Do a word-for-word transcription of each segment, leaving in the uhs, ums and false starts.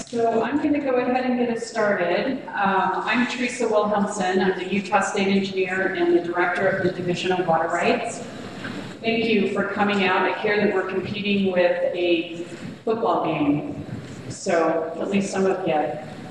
So I'm going to go ahead and get us started. Um, I'm Teresa Wilhelmsen. I'm the Utah State Engineer and the Director of the Division of Water Rights. Thank you for coming out. I hear that we're competing with a football game. So at least some of you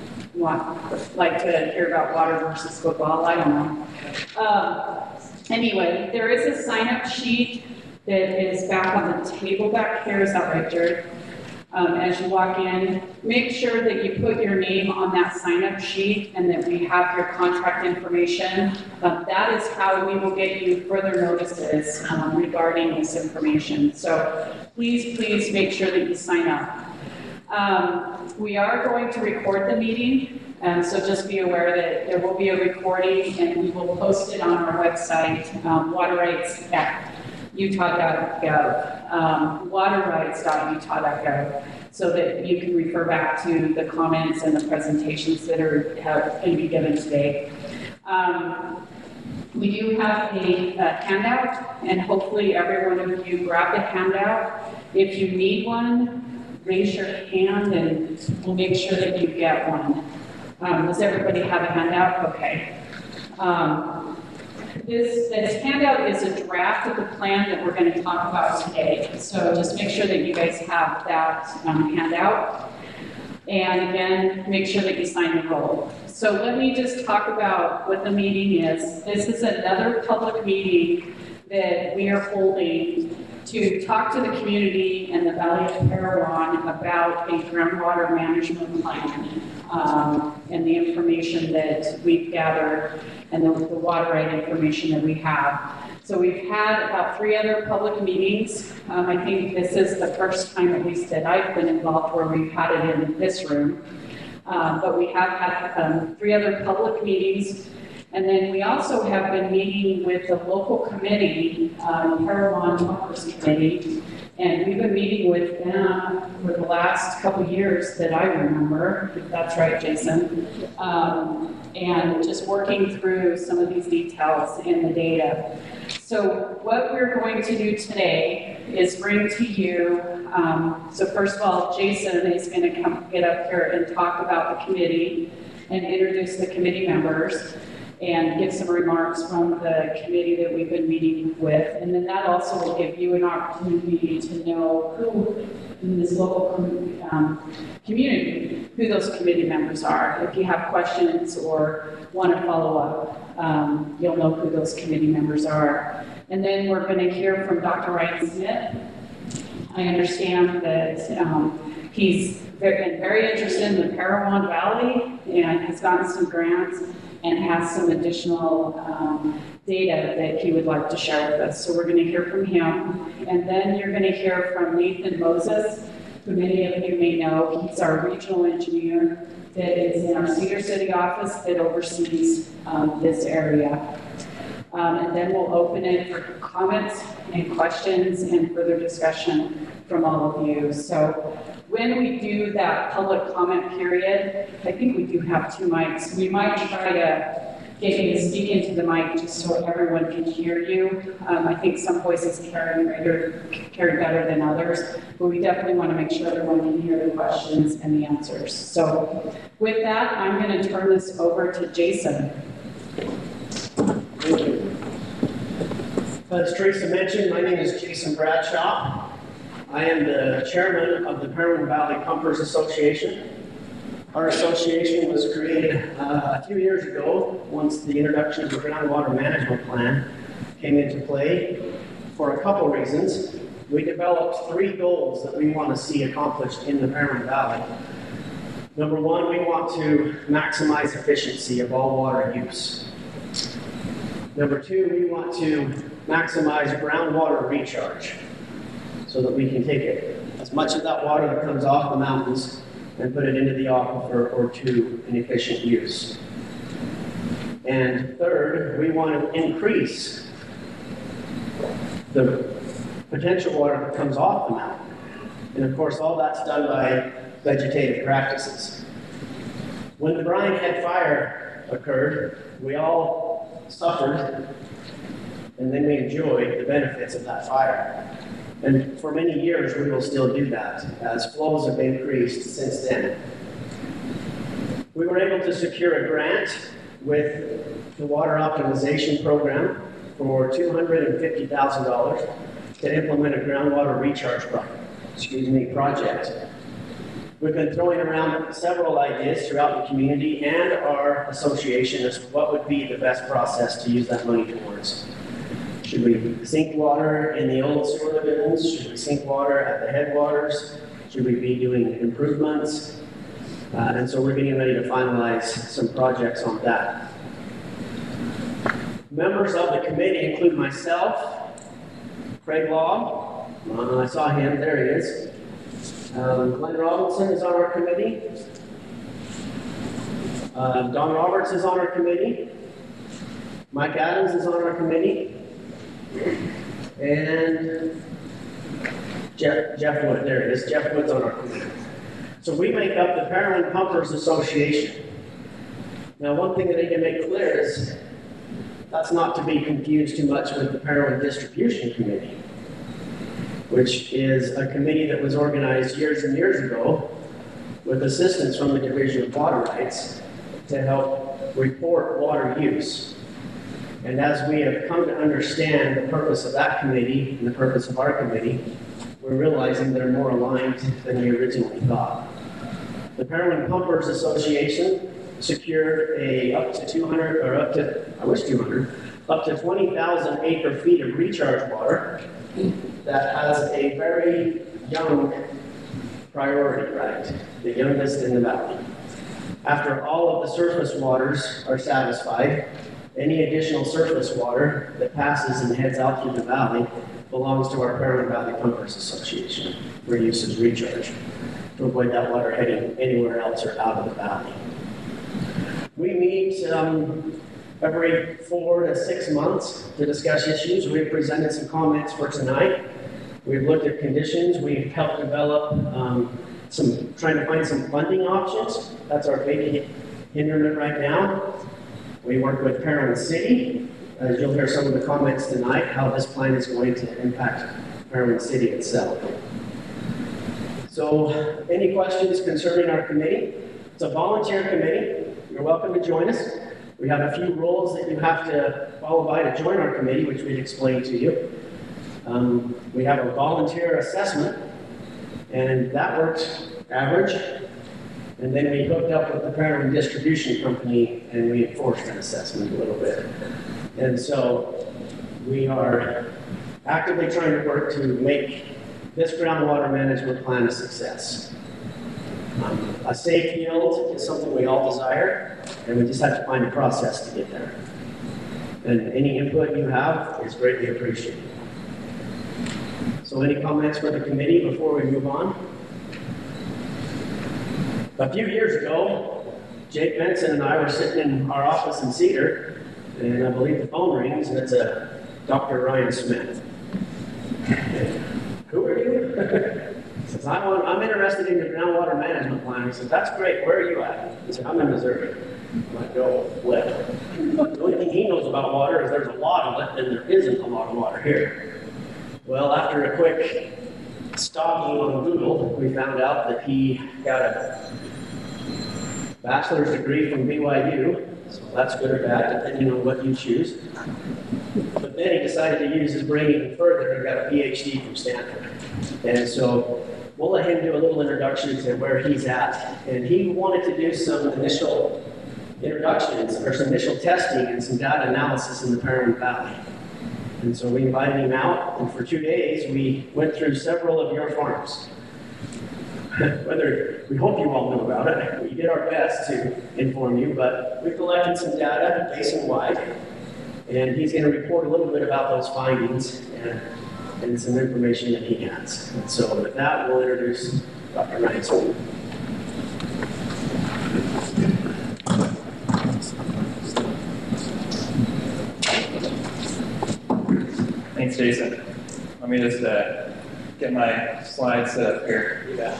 want, like to hear about water versus football. I don't know. Uh, anyway, there is a sign-up sheet that is back on the table back here. Is that right, Jared? Um, as you walk in, make sure that you put your name on that sign-up sheet and that we have your contact information. Uh, that is how we will get you further notices um, regarding this information. So please, please make sure that you sign up. Um, we are going to record the meeting, and so just be aware that there will be a recording and we will post it on our website, um, water rights at utah dot gov, um, water rights dot utah dot gov, so that you can refer back to the comments and the presentations that are going to be given today. Um, we do have a, a handout, and hopefully every one of you grab the handout. If you need one, raise your hand and we'll make sure that you get one. Um, does everybody have a handout? Okay. Um, This, this handout is a draft of the plan that we're going to talk about today. So just make sure that you guys have that um, handout. And again, make sure that you sign the roll. So let me just talk about what the meeting is. This is another public meeting that we are holding to talk to the community and the Valley of Parowan about a groundwater management plan um, and the information that we've gathered and the, the water right information that we have. So we've had about three other public meetings. Um, I think this is the first time, at least that I've been involved, where we've had it in this room. Um, but we have had um, three other public meetings. And then we also have been meeting with the local committee, um, Parowan Pumpers Committee, and we've been meeting with them for the last couple of years that I remember, if that's right, Jason, um, and just working through some of these details in the data. So what we're going to do today is bring to you, um, so first of all, Jason is going to come get up here and talk about the committee and introduce the committee members and give some remarks from the committee that we've been meeting with. And then that also will give you an opportunity to know who in this local um, community, who those committee members are. If you have questions or want to follow up, um, you'll know who those committee members are. And then we're going to hear from Doctor Ryan Smith. I understand that um, he's been very interested in the Parowan Valley and has gotten some grants and has some additional um, data that he would like to share with us. So we're going to hear from him. And then you're going to hear from Nathan Moses, who many of you may know. He's our regional engineer that is in our Cedar City office that oversees um, this area. Um, and then we'll open it for comments and questions and further discussion from all of you. So when we do that public comment period, I think we do have two mics. We might try to get you to speak into the mic just so everyone can hear you. Um, I think some voices carry greater, carry better than others, but we definitely want to make sure everyone can hear the questions and the answers. So with that, I'm going to turn this over to Jason. Thank you. As Teresa mentioned, my name is Jason Bradshaw. I am the chairman of the Parowan Valley Pumpers Association. Our association was created uh, a few years ago once the introduction of the groundwater management plan came into play for a couple reasons. We developed three goals that we want to see accomplished in the Parowan Valley. Number one, we want to maximize efficiency of all water use. Number two, we want to maximize groundwater recharge so that we can take it, as much of that water that comes off the mountains and put it into the aquifer or to an efficient use. And third, we want to increase the potential water that comes off the mountain. And of course, all that's done by vegetative practices. When the Bryan Head fire occurred, we all suffered, and then we enjoyed the benefits of that fire. And for many years, we will still do that, as flows have increased since then. We were able to secure a grant with the Water Optimization Program for two hundred fifty thousand dollars to implement a groundwater recharge pro excuse me, project. We've been throwing around several ideas throughout the community and our association as to what would be the best process to use that money towards. Should we sink water in the old sewer lagoons? Should we sink water at the headwaters? Should we be doing improvements? Uh, and so we're getting ready to finalize some projects on that. Members of the committee include myself, Craig Law, uh, I saw him, there he is. Um, Glenn Robinson is on our committee. Uh, Don Roberts is on our committee. Mike Adams is on our committee. And Jeff, Jeff Wood, there it is, Jeff Wood's on our committee. So we make up the Parowan Pumpers Association. Now, one thing that I need to make clear is that's not to be confused too much with the Parowan Distribution Committee, which is a committee that was organized years and years ago with assistance from the Division of Water Rights to help report water use. And as we have come to understand the purpose of that committee and the purpose of our committee, we're realizing they're more aligned than we originally thought. The Parowan Pumpers Association secured a up to two hundred, or up to, I wish two hundred, up to twenty thousand acre feet of recharge water that has a very young priority right, the youngest in the valley. After all of the surface waters are satisfied, any additional surface water that passes and heads out through the valley belongs to our Parowan Valley Pumpers Association for use as recharge, to avoid that water heading anywhere else or out of the valley. We meet um, every four to six months to discuss issues. We've presented some comments for tonight. We've looked at conditions. We've helped develop um, some, trying to find some funding options. That's our big hindrance right now. We work with Parowan City. As you'll hear some of the comments tonight, how this plan is going to impact Parowan City itself. So, any questions concerning our committee? It's a volunteer committee. You're welcome to join us. We have a few rules that you have to follow by to join our committee, which we'd explain to you. Um, we have a volunteer assessment, and that works average. And then we hooked up with the Parowan Distribution Company, and we enforced that assessment a little bit. And so we are actively trying to work to make this groundwater management plan a success. Um, a safe yield is something we all desire, and we just have to find a process to get there. And any input you have is greatly appreciated. So any comments for the committee before we move on? A few years ago, Jake Benson and I were sitting in our office in Cedar, and I believe the phone rings, and it's a Doctor Ryan Smith. Who are you? He says, I want, I'm interested in your groundwater management plan. He said, that's great, where are you at? He said, I'm in Missouri. I'm like, oh, flip. The only thing he knows about water is there's a lot of it, and there isn't a lot of water here. Well, after a quick stalking on Google, we found out that he got a bachelor's degree from B Y U, so that's good or bad, depending on what you choose. But then he decided to use his brain even further and got a P H D from Stanford. And so we'll let him do a little introduction to where he's at. And he wanted to do some initial introductions, or some initial testing and some data analysis in the Parowan Valley. And so we invited him out, and for two days we went through several of your farms. Whether, we hope you all know about it. We did our best to inform you, but we collected some data basin-wide, and he's going to report a little bit about those findings and, and some information that he has. And so with that, we'll introduce Doctor Ryan Smith. Thanks, Jason. Let me just uh, get my slides set up here. Yeah.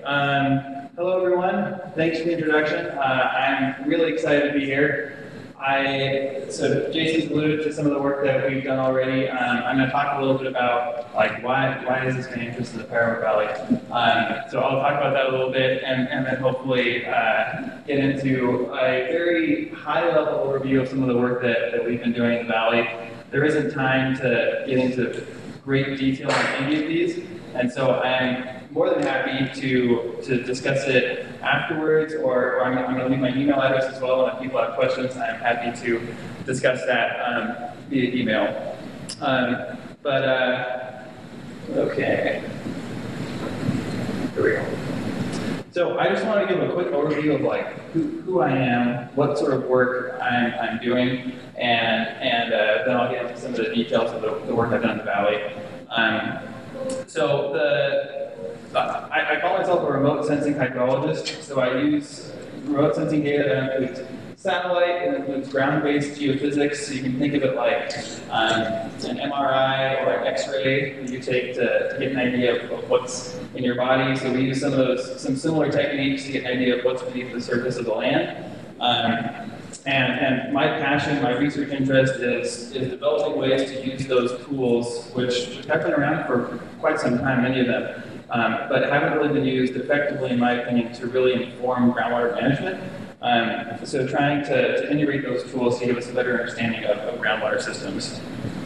Um, hello, everyone. Thanks for the introduction. Uh, I'm really excited to be here. I, so Jason's alluded to some of the work that we've done already. Um, I'm going to talk a little bit about like why why is this my interest in the Paramount Valley. Um, so I'll talk about that a little bit, and, and then hopefully uh, get into a very high-level overview of some of the work that, that we've been doing in the Valley. There isn't time to get into great detail on any of these, and so I'm more than happy to, to discuss it afterwards, or, or I'm, I'm going to leave my email address as well, and if people have questions, I'm happy to discuss that um, via email. Um, but, uh, okay. Here we go. So I just want to give a quick overview of like who, who I am, what sort of work I'm, I'm doing, and, and uh, then I'll get into some of the details of the, the work I've done in the Valley. Um, so the Uh, I, I call myself a remote sensing hydrologist, so I use remote sensing data that includes satellite, it includes ground-based geophysics, so you can think of it like um, an M R I or an X-ray that you take to, to get an idea of, of what's in your body. So we use some of those, some similar techniques to get an idea of what's beneath the surface of the land. Um, and, and my passion, my research interest is, is developing ways to use those tools, which have been around for quite some time, many of them. Um, but haven't really been used effectively, in my opinion, to really inform groundwater management. Um, so trying to, to integrate those tools to give us a better understanding of, of groundwater systems.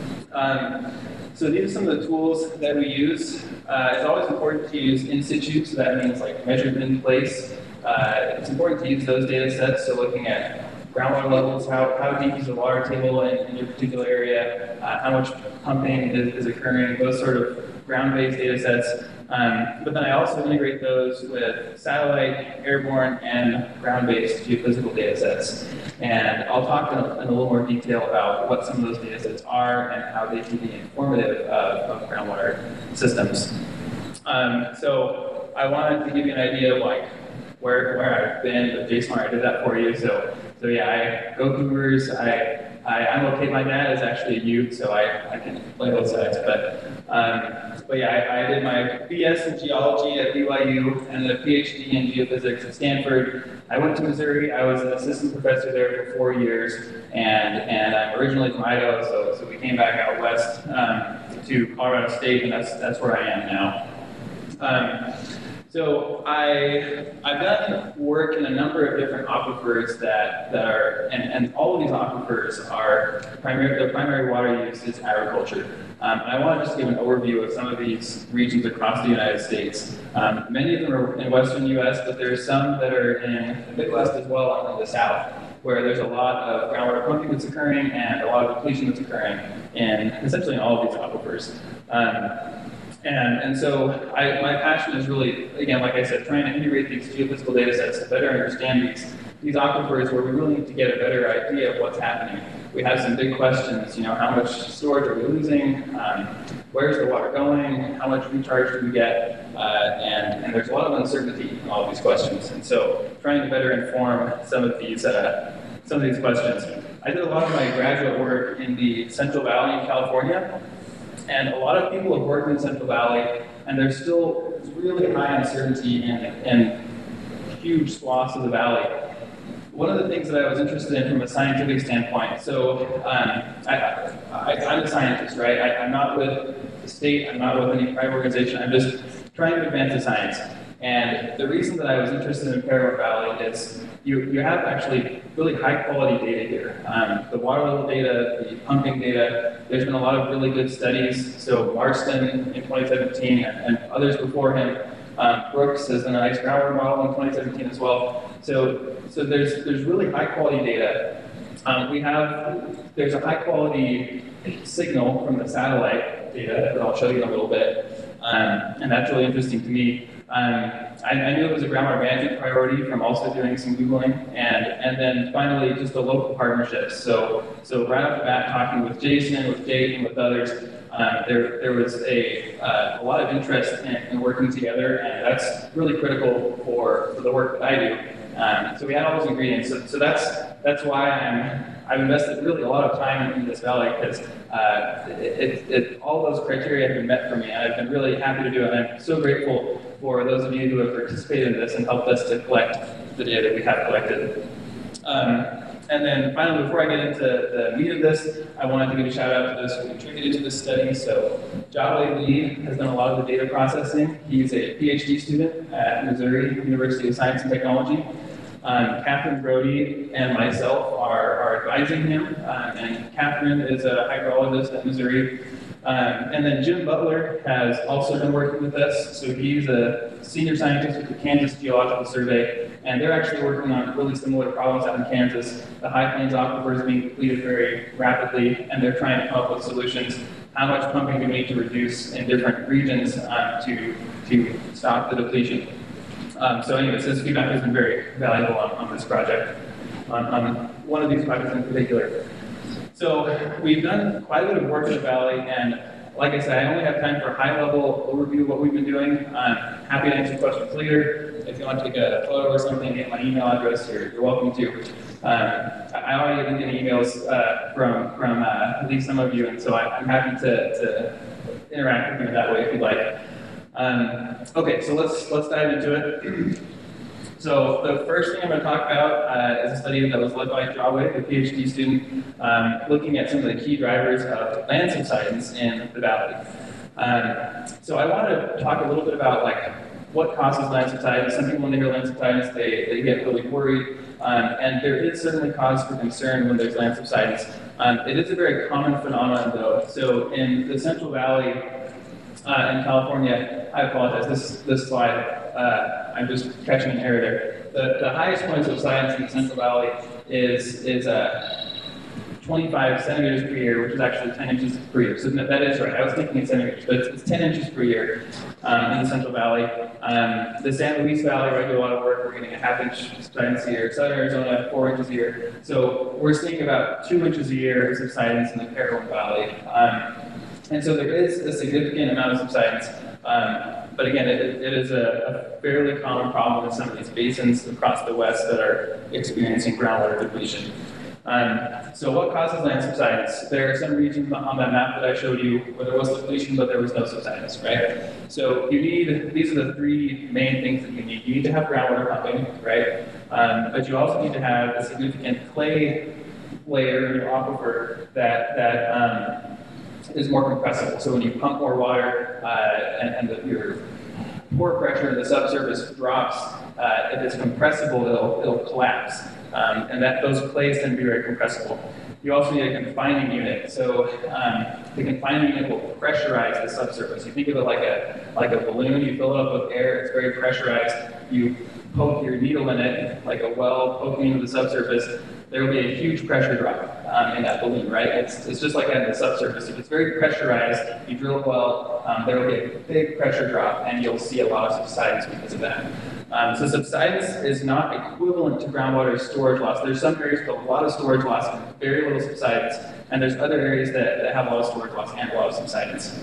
Um, so these are some of the tools that we use. Uh, it's always important to use in situ, so that means like measured in place. Uh, it's important to use those data sets, so looking at groundwater levels, how, how deep is the water table in, in your particular area, uh, how much pumping is, is occurring, those sort of ground-based data sets. Um, but then I also integrate those with satellite, airborne, and ground-based geophysical data sets. And I'll talk in a, in a little more detail about what some of those data sets are and how they can be informative of, of groundwater systems. Um, so I wanted to give you an idea of like where, where I've been, but Jason already did that for you. So, so yeah, I go Cougars. I, I, I'm okay. My dad is actually a Ute, so I, I can play both sides. But, um, but yeah, I, I did my B S in geology at B Y U and a PhD in geophysics at Stanford. I went to Missouri. I was an assistant professor there for four years, and and I'm originally from Idaho, so so we came back out west um, to Colorado State, and that's that's where I am now. Um, So I, I've done work in a number of different aquifers that, that are, and, and all of these aquifers are, primary, their primary water use is agriculture. Um, and I want to just give an overview of some of these regions across the United States. Um, many of them are in western U S, but there's some that are in the Midwest as well and in the South, where there's a lot of groundwater pumping that's occurring and a lot of depletion that's occurring in essentially in all of these aquifers. Um, And, and so I, my passion is really, again, like I said, trying to integrate these geophysical data sets to better understand these, these aquifers where we really need to get a better idea of what's happening. We have some big questions, you know, how much storage are we losing? Um, where's the water going? How much recharge do we get? Uh, and, and there's a lot of uncertainty in all of these questions. And so trying to better inform some of these, uh, some of these questions. I did a lot of my graduate work in the Central Valley in California. And a lot of people have worked in Central Valley, and there's still really high uncertainty in, in huge swaths of the valley. One of the things that I was interested in from a scientific standpoint, so um, I, I, I'm a scientist, right? I, I'm not with the state, I'm not with any private organization, I'm just trying to advance the science. And the reason that I was interested in Paramount Valley is you, you have actually really high quality data here. Um, the water level data, the pumping data, there's been a lot of really good studies. So Marston in twenty seventeen and, and others before him, um, Brooks has done a nice groundwater model in twenty seventeen as well. So, so there's, there's really high quality data. Um, we have, there's a high quality signal from the satellite data that I'll show you in a little bit. Um, and that's really interesting to me. Um, I, I knew it was a groundwater management priority from also doing some Googling, and, and then finally just the local partnerships. So, so right off the bat, talking with Jason, with Jake, with others, um, there, there was a, uh, a lot of interest in, in working together, and that's really critical for, for the work that I do. Um, so we had all those ingredients. So, so that's, that's why I'm, I've invested really a lot of time in this valley because uh, it, it, it, all those criteria have been met for me, and I've been really happy to do it. And I'm so grateful for those of you who have participated in this and helped us to collect the data that we have collected. Um, and then finally, before I get into the meat of this, I wanted to give a shout out to those who contributed to this study. So Jawei Lee has done a lot of the data processing. He's a PhD student at Missouri University of Science and Technology. Um, Catherine Brody and myself are, are advising him, um, and Catherine is a hydrologist at Missouri. Um, and then Jim Butler has also been working with us. So he's a senior scientist with the Kansas Geological Survey, and they're actually working on really similar problems out in Kansas. The High Plains Aquifer is being depleted very rapidly, and they're trying to come up with solutions. How much pumping do we need to reduce in different regions um, to, to stop the depletion? Um, so anyways, this feedback has been very valuable on, on this project, on, on one of these projects in particular. So we've done quite a bit of work in the valley, and like I said, I only have time for a high-level overview of what we've been doing. I'm happy to answer questions later. If you want to take a photo or something, get my email address, you're, you're welcome to. Um, I already been getting emails uh, from, from uh, at least some of you, and so I, I'm happy to, to interact with you that way if you'd like. Um, okay, so let's let's dive into it. So the first thing I'm going to talk about uh, is a study that was led by Jawei, the PhD student, um, looking at some of the key drivers of land subsidence in the valley. Um, so I want to talk a little bit about like what causes land subsidence. Some people, when they hear land subsidence, they, they get really worried, um, and there is certainly cause for concern when there's land subsidence. Um, it is a very common phenomenon, though. So in the Central Valley uh, in California, I apologize, this, this slide, uh, I'm just catching an error there. The, the highest point of subsidence in the Central Valley is, is uh, twenty-five centimeters per year, which is actually ten inches per year. So that is right. I was thinking in centimeters, but it's, it's ten inches per year um, in the Central Valley. Um, the San Luis Valley, where I do a lot of work, we're getting a half inch subsidence a year. Southern Arizona, four inches a year. So we're seeing about two inches a year of subsidence in the Parowan Valley. Um, and so there is a significant amount of subsidence. Um, but again, it, it is a, a fairly common problem in some of these basins across the West that are experiencing groundwater depletion. Um, so what causes land subsidence? There are some regions on that map that I showed you where there was depletion, but there was no subsidence, right? So you need, these are the three main things that you need. You need to have groundwater pumping, right? Um, but you also need to have a significant clay layer in your aquifer that, that um, is more compressible. So when you pump more water uh, and, and the, your pore pressure in the subsurface drops, uh, if it's compressible, it'll, it'll collapse. Um, and that those clays tend to be very compressible. You also need a confining unit. So um, the confining unit will pressurize the subsurface. You think of it like a like a balloon. You fill it up with air. It's very pressurized. You poke your needle in it like a well poking into the subsurface. There will be a huge pressure drop um, in that balloon, right? It's, it's just like that in the subsurface. If it's very pressurized, you drill a well, um, there will be a big pressure drop, and you'll see a lot of subsidence because of that. Um, so subsidence is not equivalent to groundwater storage loss. There's some areas with a lot of storage loss and very little subsidence, and there's other areas that, that have a lot of storage loss and a lot of subsidence.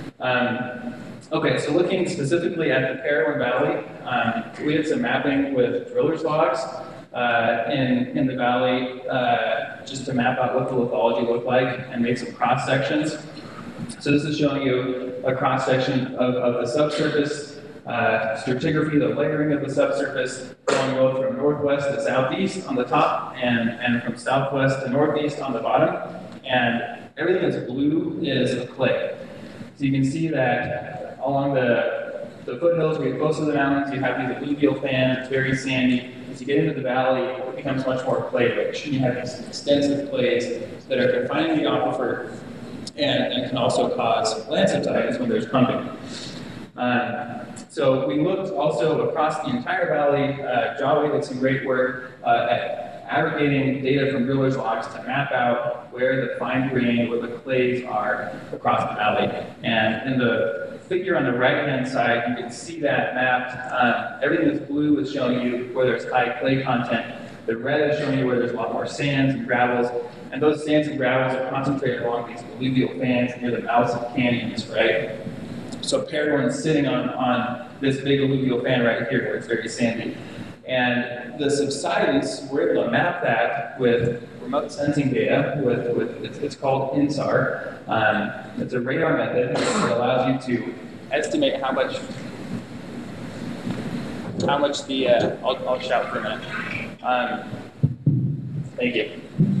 Um, okay, so looking specifically at the Parowan Valley, um, we did some mapping with driller's logs uh, in, in the valley uh, just to map out what the lithology looked like and make some cross sections. So this is showing you a cross section of, of the subsurface Uh, stratigraphy, the layering of the subsurface, going both from northwest to southeast on the top and, and from southwest to northeast on the bottom. And everything that's blue is clay. So you can see that along the, the foothills where you're close to the mountains, you have these alluvial fans, it's very sandy. As you get into the valley, it becomes much more clay rich. You have these extensive clays that are confining the aquifer and, and can also cause land subsidence when there's pumping. Um, so we looked also across the entire valley. Uh, Jawei did some great work uh, at aggregating data from drillers' logs to map out where the fine grain, where the clays are across the valley. And in the figure on the right-hand side, you can see that mapped. Uh, everything that's blue is showing you where there's high clay content. The red is showing you where there's a lot more sands and gravels. And those sands and gravels are concentrated along these alluvial fans near the mouths of canyons, right? So Parowan's sitting on, on this big alluvial fan right here where it's very sandy. And the subsidence, we're able to map that with remote sensing data with, with it's, it's called INSAR. Um, it's a radar method that allows you to estimate how much how much the uh, I'll, I'll shout for a minute. Um, thank you.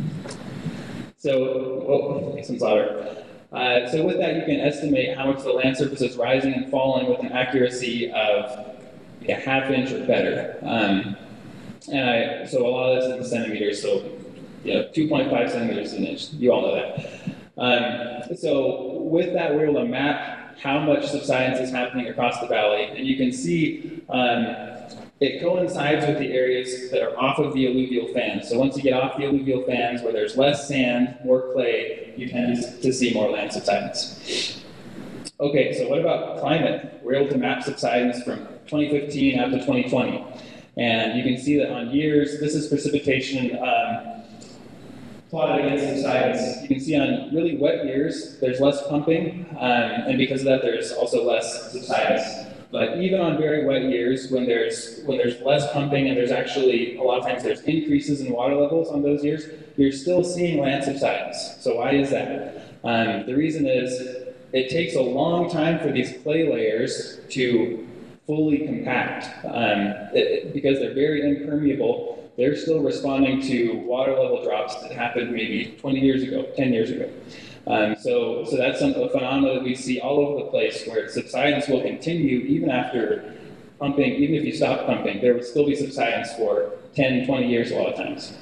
So, oh, make some louder. Uh, so with that, you can estimate how much the land surface is rising and falling with an accuracy of a half inch or better. Um, and I, so a lot of this is in centimeters, so you know, two point five centimeters is an inch. You all know that. Um, so with that, we're able to map how much subsidence is happening across the valley, and you can see um, it coincides with the areas that are off of the alluvial fans. So once you get off the alluvial fans, where there's less sand, more clay, you tend to see more land subsidence. Okay, so what about climate? We're able to map subsidence from twenty fifteen out to twenty twenty. And you can see that on years, this is precipitation um, plotted against subsidence. You can see on really wet years, there's less pumping, um, and because of that, there's also less subsidence. But even on very wet years, when there's when there's less pumping and there's actually, a lot of times there's increases in water levels on those years, you're still seeing land subsidence. So why is that? Um, the reason is it takes a long time for these clay layers to fully compact. Um, it, because they're very impermeable, they're still responding to water level drops that happened maybe twenty years ago, ten years ago. Um, so, so that's some, a phenomenon that we see all over the place, where subsidence will continue even after pumping, even if you stop pumping, there would still be subsidence for ten, twenty years a lot of times.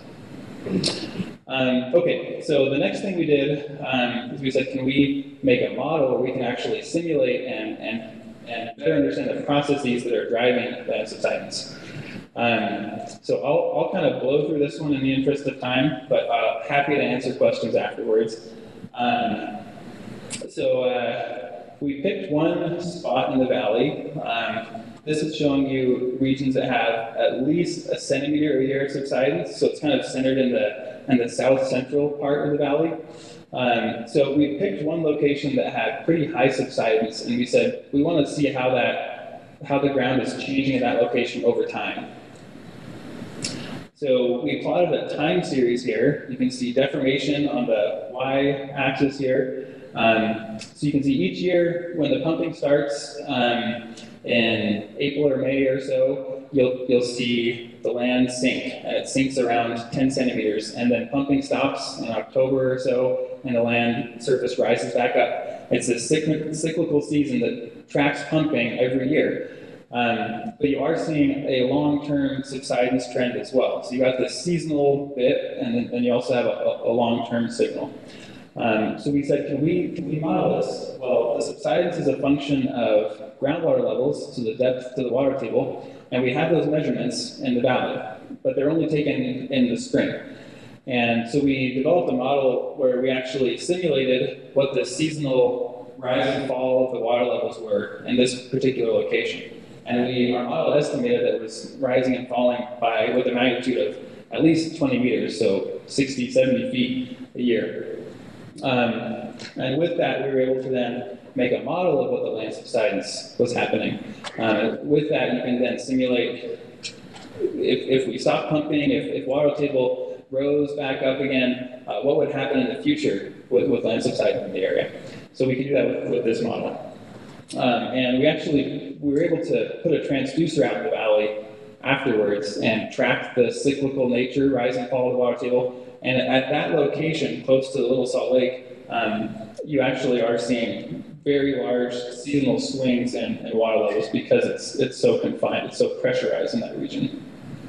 Um, okay, so the next thing we did um, is we said, can we make a model where we can actually simulate and, and and better understand the processes that are driving land subsidence. Um, so I'll, I'll kind of blow through this one in the interest of time, but uh, happy to answer questions afterwards. Um, so uh, we picked one spot in the valley. Um, this is showing you regions that have at least a centimeter a year of subsidence, so it's kind of centered in the, in the south central part of the valley. Um, so we picked one location that had pretty high subsidence, and we said we want to see how that, how the ground is changing in that location over time. So we plotted a time series here. You can see deformation on the y-axis here. Um, so you can see each year when the pumping starts um, in April or May or so, you'll you'll see the land sink, and it sinks around ten centimeters, and then pumping stops in October or so, and the land surface rises back up. It's a cyclical season that tracks pumping every year. Um, but you are seeing a long-term subsidence trend as well. So you got this seasonal bit, and then and you also have a, a long-term signal. Um, so we said, can we, can we model this? Well, the subsidence is a function of groundwater levels, so the depth to the water table, and we have those measurements in the valley, but they're only taken in the spring. And so we developed a model where we actually simulated what the seasonal rise and fall of the water levels were in this particular location. And we, our model estimated that it was rising and falling by, with a magnitude of at least twenty meters, so sixty, seventy feet a year. Um, and with that, we were able to then make a model of what the land subsidence was happening. Uh, with that, you can then simulate if, if we stop pumping, if, if water table rose back up again, uh, what would happen in the future with, with land subsidence in the area. So we can do that with, with this model. Um, and we actually, we were able to put a transducer out in the valley afterwards and track the cyclical nature, rise and fall of the water table. And at that location, close to the Little Salt Lake, um, you actually are seeing very large seasonal swings in, in water levels because it's it's so confined, it's so pressurized in that region.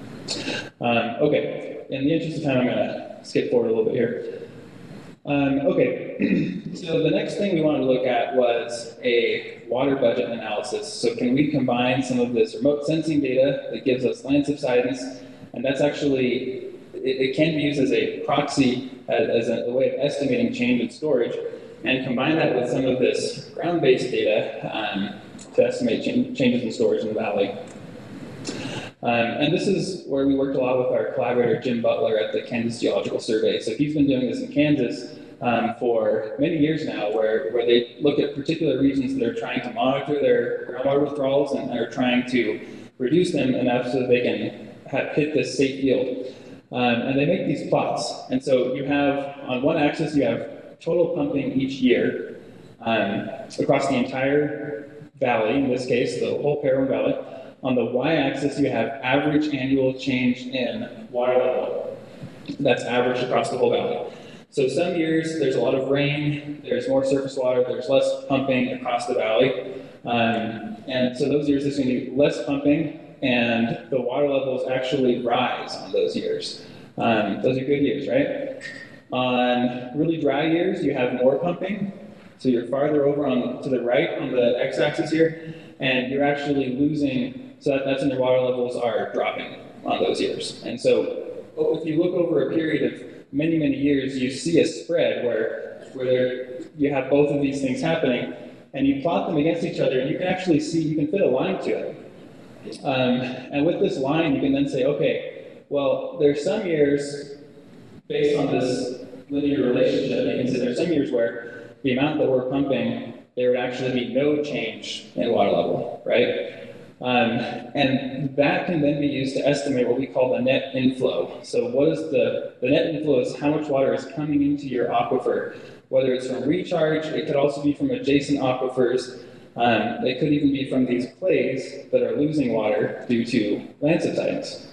Um, okay, in the interest of time, I'm going to skip forward a little bit here. Um, okay, so the next thing we wanted to look at was a water budget analysis. So can we combine some of this remote sensing data that gives us land subsidence, and that's actually, it, it can be used as a proxy, as, as a, a way of estimating change in storage, and combine that with some of this ground-based data um, to estimate ch changes in storage in the valley. Um, and this is where we worked a lot with our collaborator, Jim Butler, at the Kansas Geological Survey. So he's been doing this in Kansas um, for many years now, where, where they look at particular regions that are trying to monitor their groundwater withdrawals and are trying to reduce them enough so that they can have, hit this safe yield. Um, and they make these plots. And so you have, on one axis, you have total pumping each year um, across the entire valley, in this case, the whole Parowan Valley. On the y-axis, you have average annual change in water level. That's average across the whole valley. So some years, there's a lot of rain, there's more surface water, there's less pumping across the valley. Um, and so those years, there's going to be less pumping, and the water levels actually rise on those years. Um, those are good years, right? On really dry years, you have more pumping. So you're farther over on to the right on the x-axis here, and you're actually losing, so that, that's when your water levels are dropping on those years. And so if you look over a period of many, many years, you see a spread where, where there, you have both of these things happening, and you plot them against each other, and you can actually see, you can fit a line to it. Um, and with this line, you can then say, okay, well, there's some years, based on this linear relationship, you can say there's some years where the amount that we're pumping, there would actually be no change in water level, right? Um, and that can then be used to estimate what we call the net inflow. So what is the, the net inflow is how much water is coming into your aquifer, whether it's from recharge, it could also be from adjacent aquifers. Um, it could even be from these clays that are losing water due to land subsidence.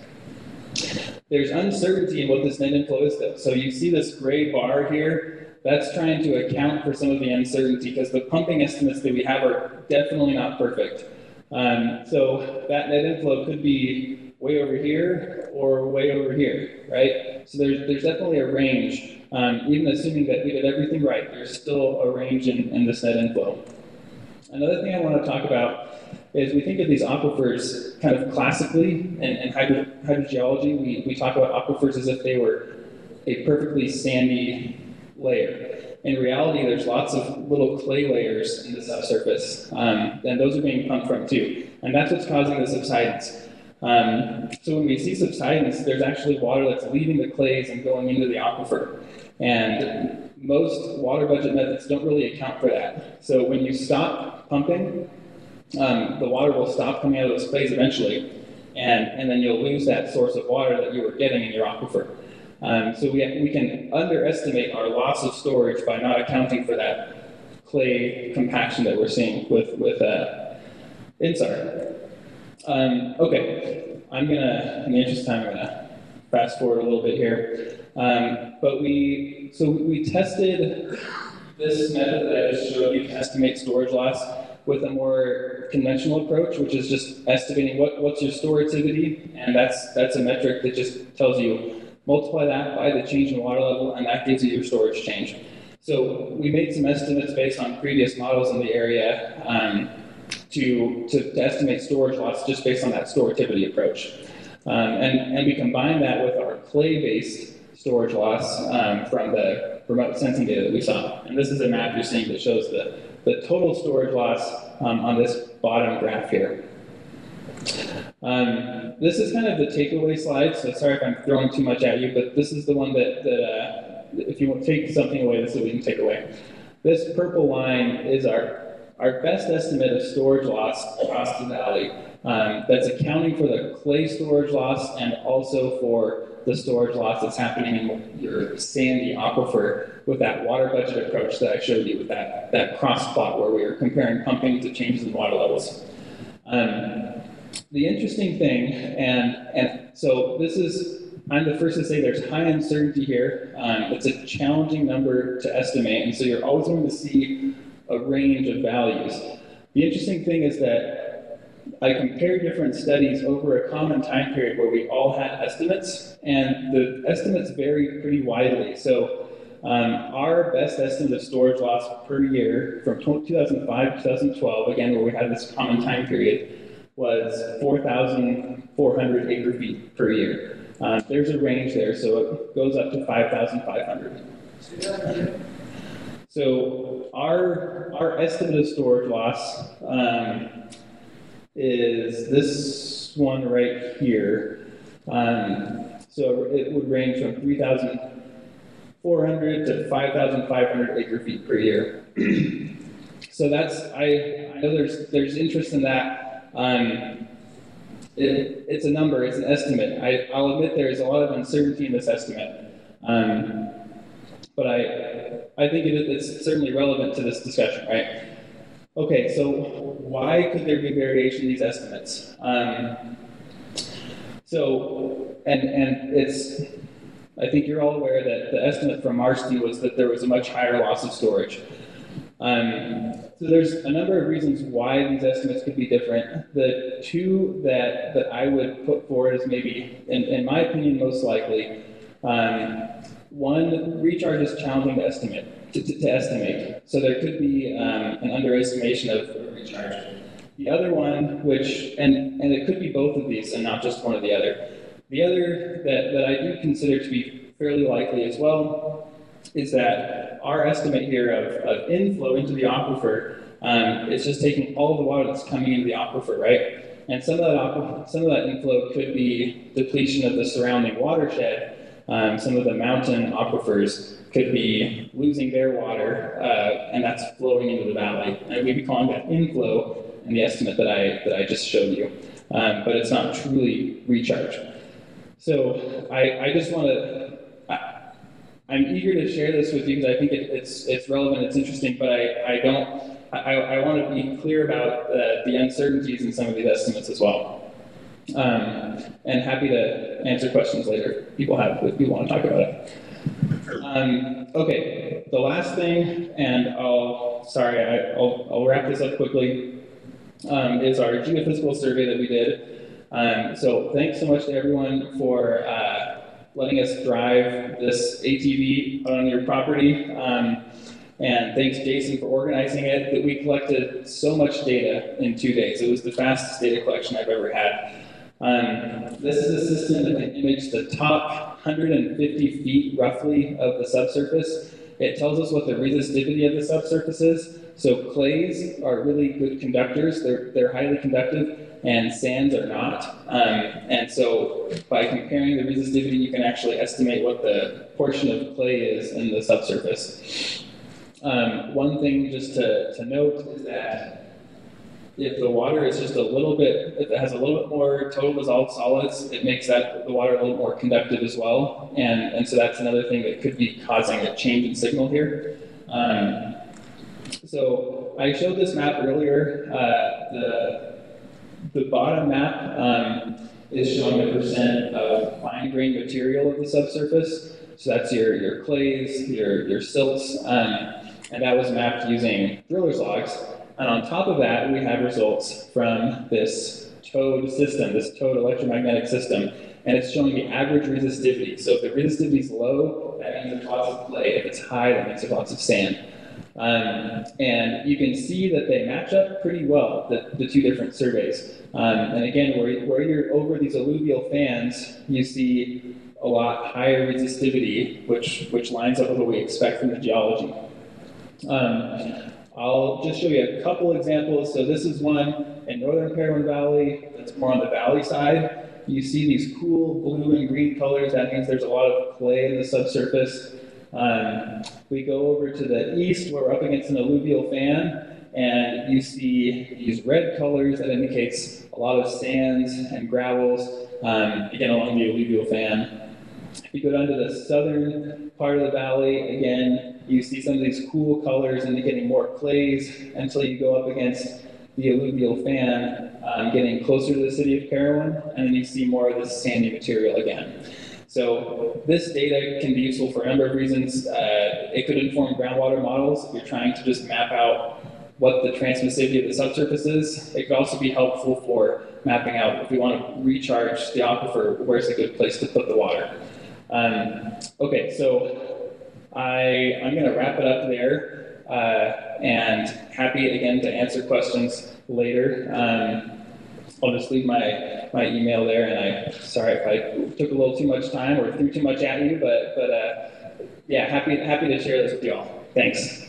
There's uncertainty in what this net inflow is though. So you see this gray bar here, that's trying to account for some of the uncertainty because the pumping estimates that we have are definitely not perfect. Um, so that net inflow could be way over here or way over here, right? So there's, there's definitely a range. Um, even assuming that we did everything right, there's still a range in, in this net inflow. Another thing I want to talk about is we think of these aquifers kind of classically in, in hydro, hydrogeology. We, we talk about aquifers as if they were a perfectly sandy layer. In reality, there's lots of little clay layers in the subsurface, um, and those are being pumped from too. And that's what's causing the subsidence. Um, so when we see subsidence, there's actually water that's leaving the clays and going into the aquifer. And most water budget methods don't really account for that. So when you stop pumping, um, the water will stop coming out of those clays eventually, and, and then you'll lose that source of water that you were getting in your aquifer. Um, so we, we can underestimate our loss of storage by not accounting for that clay compaction that we're seeing with, with uh, I N S A R. Um, okay, I'm gonna, in the interest of time, I'm gonna fast forward a little bit here. Um, but we, so we tested this method that I just showed you to estimate storage loss with a more conventional approach, which is just estimating what, what's your storativity, and that's, that's a metric that just tells you, multiply that by the change in water level, and that gives you your storage change. So we made some estimates based on previous models in the area um, to, to, to estimate storage loss just based on that storativity approach. Um, and, and we combined that with our clay-based storage loss um, from the remote sensing data that we saw. And this is a map you're seeing that shows the, the total storage loss um, on this bottom graph here. Um, this is kind of the takeaway slide, so sorry if I'm throwing too much at you, but this is the one that, that uh, if you want to take something away, this is what we can take away. This purple line is our, our best estimate of storage loss across the valley. Um, that's accounting for the clay storage loss and also for the storage loss that's happening in your sandy aquifer with that water budget approach that I showed you with that, that cross plot where we were comparing pumping to changes in water levels. Um, the interesting thing, and, and so this is, I'm the first to say there's high uncertainty here. Um, it's a challenging number to estimate, and so you're always going to see a range of values. The interesting thing is that I compared different studies over a common time period where we all had estimates, and the estimates vary pretty widely. So um, our best estimate of storage loss per year from two thousand five to two thousand twelve, again, where we had this common time period, was four thousand four hundred acre feet per year. Uh, there's a range there, so it goes up to five thousand five hundred. So our, our estimate of storage loss um, is this one right here. Um, so it would range from three thousand four hundred to five thousand five hundred acre feet per year. So that's, I, I know there's, there's interest in that. Um, it, it's a number, it's an estimate. I, I'll admit there is a lot of uncertainty in this estimate. Um, but I, I think it, it's certainly relevant to this discussion, right? Okay, so why could there be variation in these estimates? Um, so, and, and it's, I think you're all aware that the estimate from Marston was that there was a much higher loss of storage. Um, so there's a number of reasons why these estimates could be different. The two that, that I would put forward as maybe, in, in my opinion, most likely, um, one, recharge is challenging to estimate, to, to, to estimate. So there could be um, an underestimation of recharge. The other one, which, and, and it could be both of these and not just one or the other. The other that, that I do consider to be fairly likely as well is that our estimate here of, of inflow into the aquifer um, is just taking all the water that's coming into the aquifer, right? And some of that aquifer, some of that inflow could be depletion of the surrounding watershed. Um, some of the mountain aquifers could be losing their water, uh, and that's flowing into the valley. And we'd be calling that inflow in the estimate that I that I just showed you, um, but it's not truly recharge. So I, I just want to, I'm eager to share this with you because I think it, it's it's relevant, it's interesting, but I, I don't, I, I want to be clear about uh, the uncertainties in some of these estimates as well. Um, and happy to answer questions later if people have, if you want to talk about it. Um, okay, the last thing, and I'll, sorry, I, I'll, I'll wrap this up quickly, um, is our geophysical survey that we did. Um, so thanks so much to everyone for uh, letting us drive this A T V on your property. Um, and thanks, Jason, for organizing it. That we collected so much data in two days. It was the fastest data collection I've ever had. Um, this is a system that can image the top one hundred fifty feet, roughly, of the subsurface. It tells us what the resistivity of the subsurface is. So clays are really good conductors. They're, they're highly conductive, and sands are not. Um, and so by comparing the resistivity, you can actually estimate what the portion of clay is in the subsurface. Um, one thing just to, to note is that if the water is just a little bit, if it has a little bit more total dissolved solids, it makes that the water a little more conductive as well. And, and so that's another thing that could be causing a change in signal here. Um, so I showed this map earlier. Uh, the, the bottom map um, is showing the percent of fine-grained material of the subsurface. So that's your, your clays, your, your silts, um, and that was mapped using driller's logs. And on top of that, we have results from this TOAD system, this TOAD electromagnetic system, and it's showing the average resistivity. So if the resistivity is low, that means there's lots of clay. If it's high, that means there's lots of sand. Um, and you can see that they match up pretty well, the, the two different surveys. Um, and again, where, where you're over these alluvial fans, you see a lot higher resistivity, which, which lines up with what we expect from the geology. Um, I'll just show you a couple examples. So this is one in northern Parowan Valley that's more on the valley side. You see these cool blue and green colors. That means there's a lot of clay in the subsurface. Um, we go over to the east where we're up against an alluvial fan, and you see these red colors that indicates a lot of sands and gravels, um, again along the alluvial fan. If you go down to the southern part of the valley, again, you see some of these cool colors indicating more clays until you go up against the alluvial fan, um, getting closer to the city of Parowan, and then you see more of this sandy material again. So this data can be useful for a number of reasons. Uh, it could inform groundwater models if you're trying to just map out what the transmissivity of the subsurface is. It could also be helpful for mapping out if we want to recharge the aquifer, where's a good place to put the water. Um, okay, so I, I'm going to wrap it up there, uh, and happy again to answer questions later. Um, I'll just leave my, my email there, and I'm sorry if I took a little too much time or threw too much at you, but, but uh, yeah, happy, happy to share this with you all. Thanks.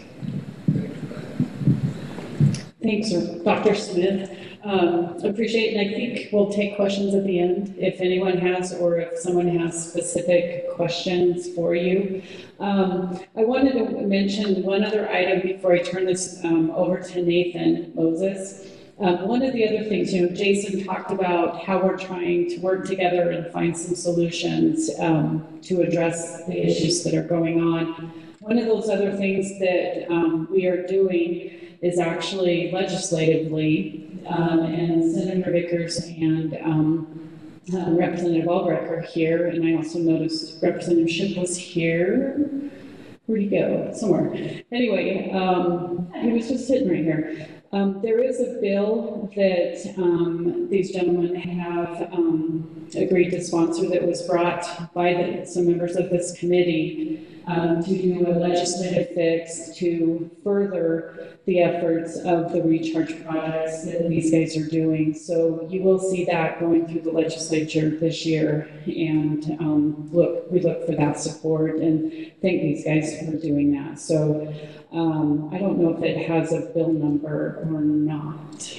Thanks, Doctor Smith. Um, appreciate it, and I think we'll take questions at the end if anyone has, or if someone has specific questions for you. Um, I wanted to mention one other item before I turn this um, over to Nathan Moses. Um, one of the other things, you know, Jason talked about how we're trying to work together and find some solutions um, to address the issues that are going on. One of those other things that um, we are doing is actually legislatively, um, and Senator Vickers and um, uh, Representative Albrecht are here, and I also noticed Representative Schiff was here. Where'd he go? Somewhere. Anyway, um, he was just sitting right here. Um, there is a bill that um, these gentlemen have um, agreed to sponsor that was brought by the, some members of this committee um, to do a legislative fix to further the efforts of the recharge projects that these guys are doing. So you will see that going through the legislature this year, and um, look, we look for that support and thank these guys for doing that. So um, I don't know if it has a bill number or not.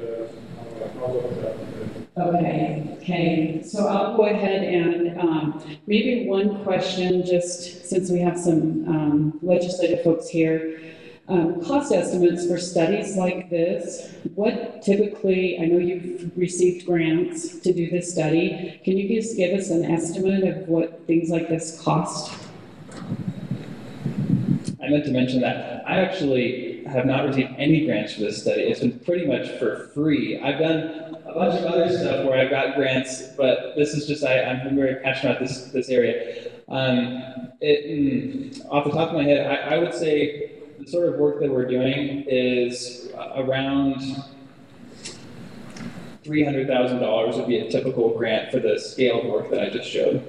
Okay, okay. So I'll go ahead and um, maybe one question, just since we have some um, legislative folks here. Um, cost estimates for studies like this, what typically, I know you've received grants to do this study, can you just give us an estimate of what things like this cost? I meant to mention that I actually have not received any grants for this study. It's been pretty much for free. I've done a bunch of other stuff where I've got grants, but this is just, I, I'm very passionate about this, this area. Um, it, mm, off the top of my head, I, I would say the sort of work that we're doing is around three hundred thousand dollars would be a typical grant for the scale of work that I just showed.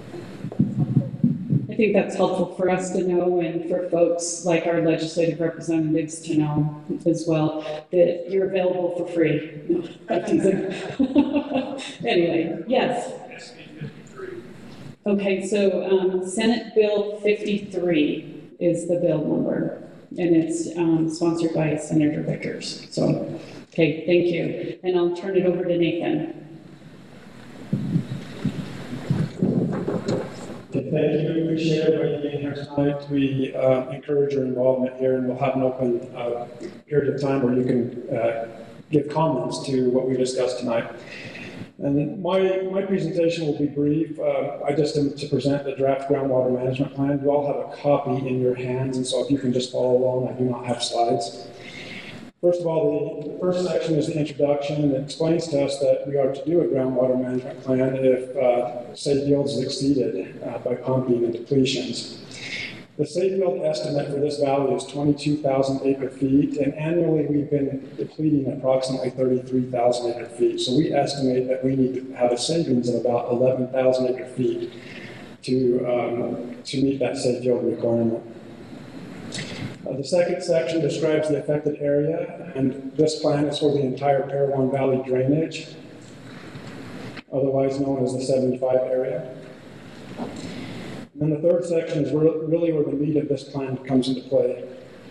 I think that's helpful for us to know, and for folks like our legislative representatives to know as well, that you're available for free. No, that doesn't- anyway, yes. Okay, so um, Senate Bill fifty-three is the bill number, and it's um, sponsored by Senator Vickers. So, okay, thank you. And I'll turn it over to Nathan. Okay, thank you. We appreciate everybody being here tonight. We uh, encourage your involvement here, and we'll have an open uh, period of time where you can uh, give comments to what we discussed tonight. And my, my presentation will be brief. Uh, I just am to present the draft groundwater management plan. You all have a copy in your hands, and so if you can just follow along, I do not have slides. First of all, the, the first section is the introduction, and it explains to us that we are to do a groundwater management plan if uh, safe yields is exceeded uh, by pumping and depletions. The safe yield estimate for this valley is twenty-two thousand acre feet, and annually we've been depleting approximately thirty-three thousand acre feet. So we estimate that we need to have a savings of about eleven thousand acre feet to, um, to meet that safe yield requirement. Uh, the second section describes the affected area, and this plan is for the entire Parowan Valley drainage, otherwise known as the seventy-five area. And the third section is really where the meat of this plan comes into play.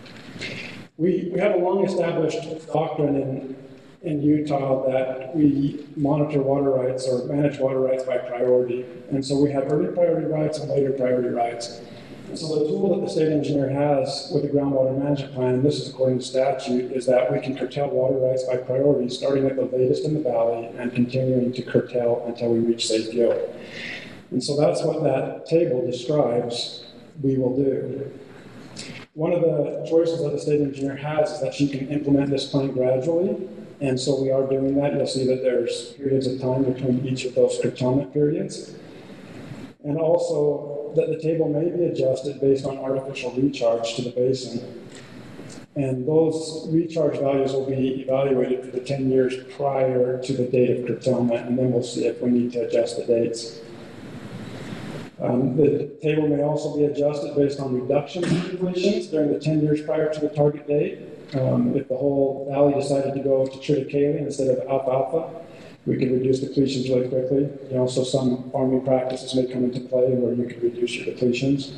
We, we have a long-established doctrine in, in Utah that we monitor water rights or manage water rights by priority. And so we have early priority rights and later priority rights. And so the tool that the state engineer has with the groundwater management plan, and this is according to statute, is that we can curtail water rights by priority starting at the latest in the valley and continuing to curtail until we reach safe yield. And so that's what that table describes we will do. One of the choices that the state engineer has is that she can implement this plan gradually, and so we are doing that. You'll see that there's periods of time between each of those curtailment periods. And also that the table may be adjusted based on artificial recharge to the basin. And those recharge values will be evaluated for the ten years prior to the date of curtailment, and then we'll see if we need to adjust the dates. Um, the table may also be adjusted based on reduction in depletions during the ten years prior to the target date. Um, if the whole valley decided to go to triticale instead of alfalfa, we could reduce depletions really quickly. You know, so some farming practices may come into play where you can reduce your depletions.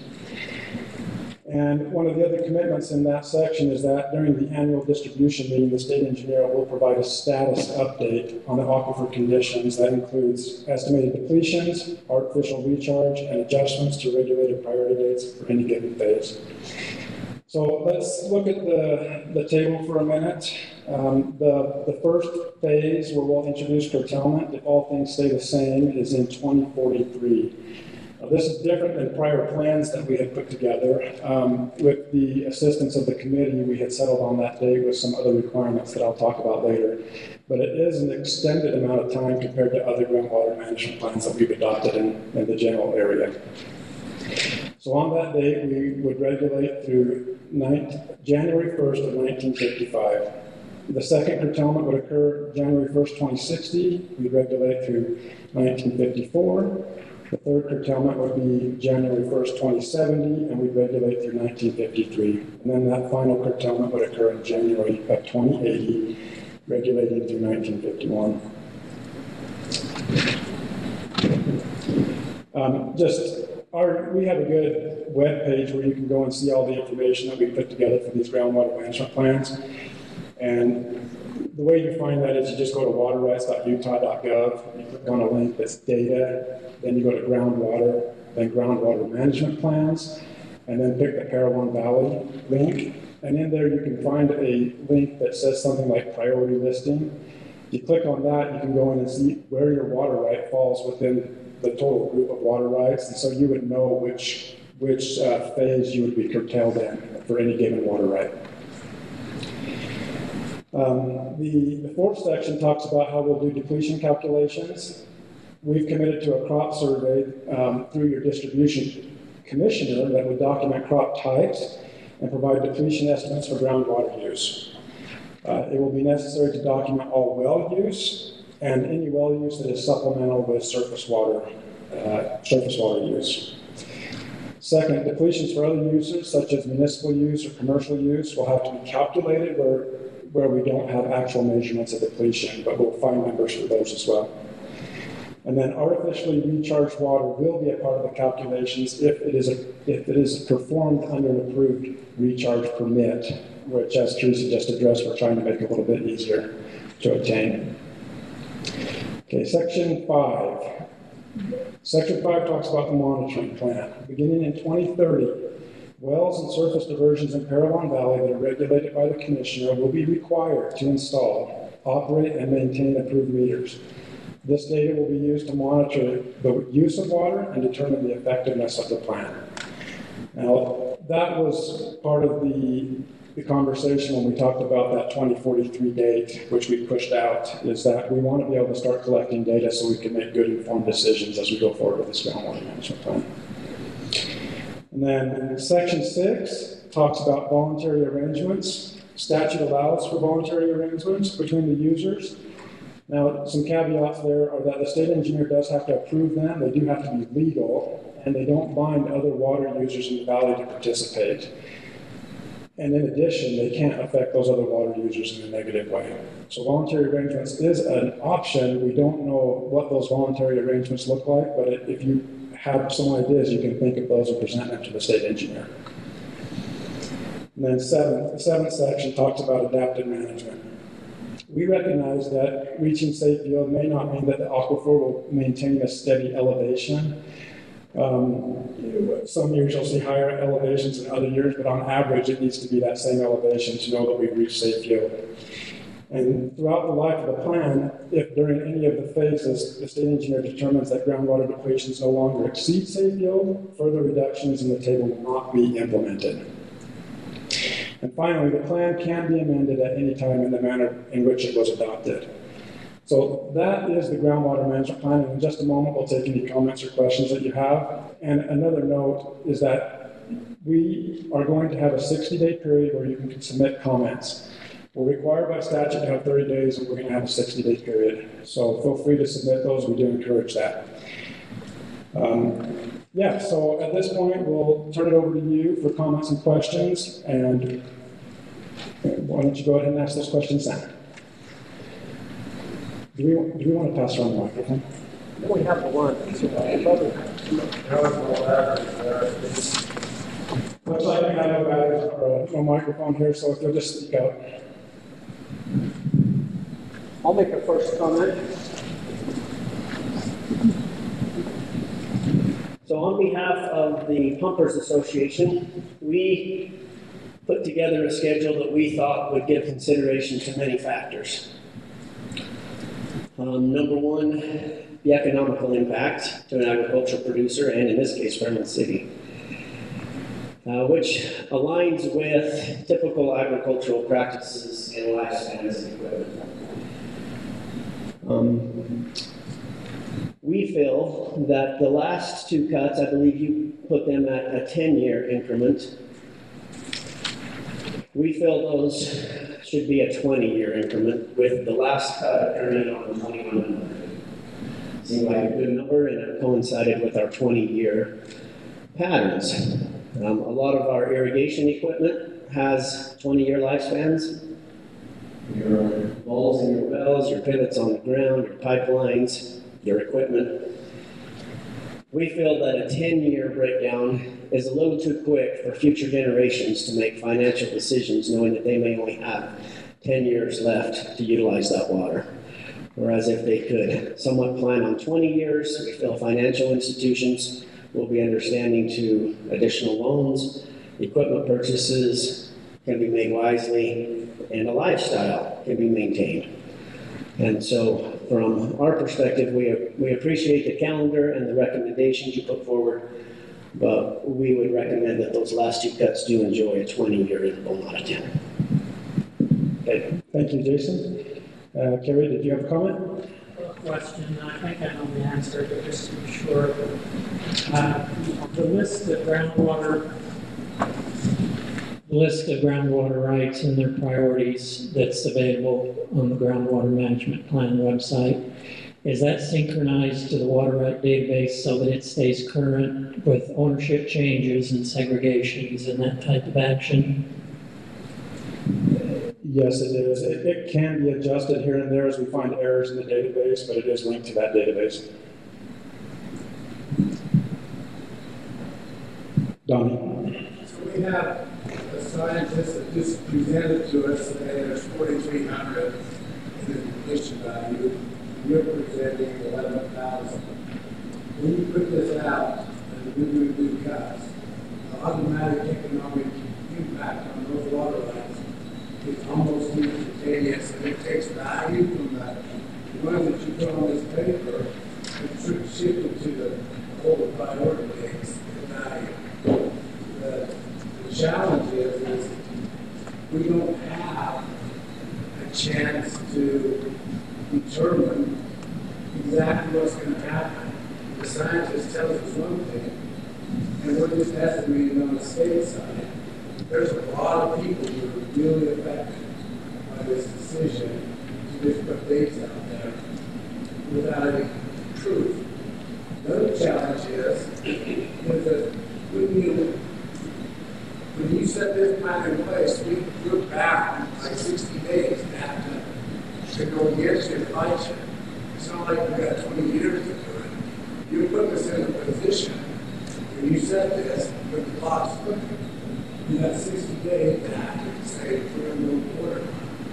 And one of the other commitments in that section is that during the annual distribution meeting, the state engineer will provide a status update on the aquifer conditions that includes estimated depletions, artificial recharge, and adjustments to regulated priority dates for any given phase. So let's look at the, the table for a minute. Um, the, the first phase where we'll introduce curtailment, if all things stay the same, is in twenty forty-three. Now, this is different than prior plans that we had put together. Um, with the assistance of the committee, we had settled on that date with some other requirements that I'll talk about later. But it is an extended amount of time compared to other groundwater management plans that we've adopted in, in the general area. So on that date, we would regulate through January first of nineteen fifty-five. The second curtailment would occur January first, twenty sixty. We'd regulate through nineteen fifty-four. The third curtailment would be January first, twenty seventy, and we'd regulate through nineteen fifty-three. And then that final curtailment would occur in January of twenty eighty, regulating through nineteen fifty-one. Um, just Our, we have a good web page where you can go and see all the information that we put together for these groundwater management plans. And the way you find that is you just go to water rights dot utah dot gov, you click on a link that's data, then you go to groundwater, then groundwater management plans, and then pick the Parowan Valley link. And in there you can find a link that says something like priority listing. You click on that, you can go in and see where your water right falls within the total group of water rights, and so you would know which which uh, phase you would be curtailed in for any given water right. Um, the, the fourth section talks about how we'll do depletion calculations. We've committed to a crop survey um, through your distribution commissioner that would document crop types and provide depletion estimates for groundwater use. Uh, it will be necessary to document all well use and any well use that is supplemental with surface water, uh, surface water use. Second, depletions for other uses, such as municipal use or commercial use, will have to be calculated where, where we don't have actual measurements of depletion, but we'll find numbers for those as well. And then artificially recharged water will be a part of the calculations if it is, a, if it is performed under an approved recharge permit, which, as Teresa just addressed, we're trying to make a little bit easier to obtain. Okay, section five. Section five talks about the monitoring plan. Beginning in twenty thirty, wells and surface diversions in Parowan Valley that are regulated by the commissioner will be required to install, operate, and maintain approved meters. This data will be used to monitor the use of water and determine the effectiveness of the plan. Now, that was part of the The conversation when we talked about that twenty forty-three date, which we pushed out, is that we want to be able to start collecting data so we can make good informed decisions as we go forward with this groundwater management plan. And then section six talks about voluntary arrangements. Statute allows for voluntary arrangements between the users. Now, some caveats there are that the state engineer does have to approve them. They do have to be legal, and they don't bind other water users in the valley to participate. And in addition, they can't affect those other water users in a negative way. So voluntary arrangements is an option. We don't know what those voluntary arrangements look like, but if you have some ideas, you can think of those and present them to the state engineer. And then seventh, the seventh section talks about adaptive management. We recognize that reaching safe yield may not mean that the aquifer will maintain a steady elevation. Um, some years you'll see higher elevations than other years, but on average it needs to be that same elevation to know that we've reached safe yield. And throughout the life of the plan, if during any of the phases the state engineer determines that groundwater depletions no longer exceed safe yield, further reductions in the table will not be implemented. And finally, the plan can be amended at any time in the manner in which it was adopted. So that is the groundwater management plan, and in just a moment we'll take any comments or questions that you have. And another note is that we are going to have a sixty day period where you can submit comments. We're required by statute to have thirty days, and we're going to have a sixty day period. So feel free to submit those, we do encourage that. Um, yeah, so at this point we'll turn it over to you for comments and questions, and why don't you go ahead and ask those questions now. Do we, do we want to pass around the microphone? We have the one. Looks like we have no batteries or uh, no microphone here, so if you'll just speak out. I'll make a first comment. So on behalf of the Pumpers Association, we put together a schedule that we thought would give consideration to many factors. Um, number one, the economical impact to an agricultural producer, and in this case, Fairmont City, uh, which aligns with typical agricultural practices and lifespans of equipment. Um, we feel that the last two cuts, I believe you put them at a ten-year increment. We feel those should be a twenty-year increment, with the last cut occurring on twenty-one hundred. Seemed like a good number, and it coincided with our twenty-year patterns. Um, a lot of our irrigation equipment has twenty-year lifespans. Your bowls in your wells, your pivots on the ground, your pipelines, your equipment. We feel that a ten-year breakdown is a little too quick for future generations to make financial decisions knowing that they may only have ten years left to utilize that water. Whereas if they could somewhat plan on twenty years, we feel financial institutions will be understanding to additional loans, equipment purchases can be made wisely, and a lifestyle can be maintained. And so from our perspective, we, we appreciate the calendar and the recommendations you put forward, but we would recommend that those last two cuts do enjoy a twenty-year interval, not a ten. Okay. Thank you, Jason. Uh, Kerry, did you have a comment? Question, I think I know the answer, but just to be sure. Uh, the list of groundwater, the list of groundwater rights and their priorities that's available on the groundwater management plan website, is that synchronized to the water right database so that it stays current with ownership changes and segregations and that type of action? Yes, it is. It, it can be adjusted here and there as we find errors in the database, but it is linked to that database. Donnie. So we have a scientist that just presented to us that there's forty-three hundred in the completion value. You're presenting eleven thousand. When you put this out and we do new cuts, the automatic economic impact on those water rights is almost instantaneous, and it takes value from the one that you put on this paper and shift it to the older priority dates and value. The, the challenge is, is we don't have a chance to determine exactly what's going to happen. The scientist tells us one thing, and we're just estimating on the state side. There's a lot of people who are really affected by this decision to just put dates out there without any truth. The other challenge is, is that when you, when you set this plan in place, we, we're bound like sixty days after to go against your budget. It's not like we've got twenty years to do it. You're putting us in a position when you set this with the clock's ticking. You have sixty days after to say we're going to move forward.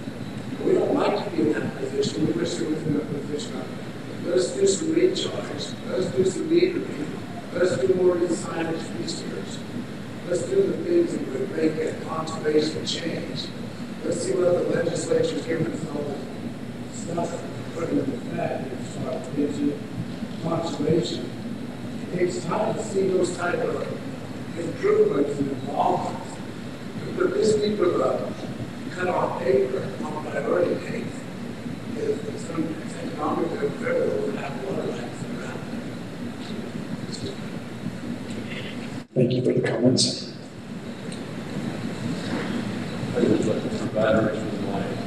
We don't like to be in that position. We wish we was in a position of let's do some recharge, let's do some metering, let's do more science research, let's do the things that would make a conservation change. Let's see what the legislature's giving us all this stuff to put into effect and start into conservation. It takes time to see those type of improvements and involvements. But this deep of a cut off paper on priority dates is, is some economically critical to have water rights around there. Thank you for the comments. I was looking for batteries for the line.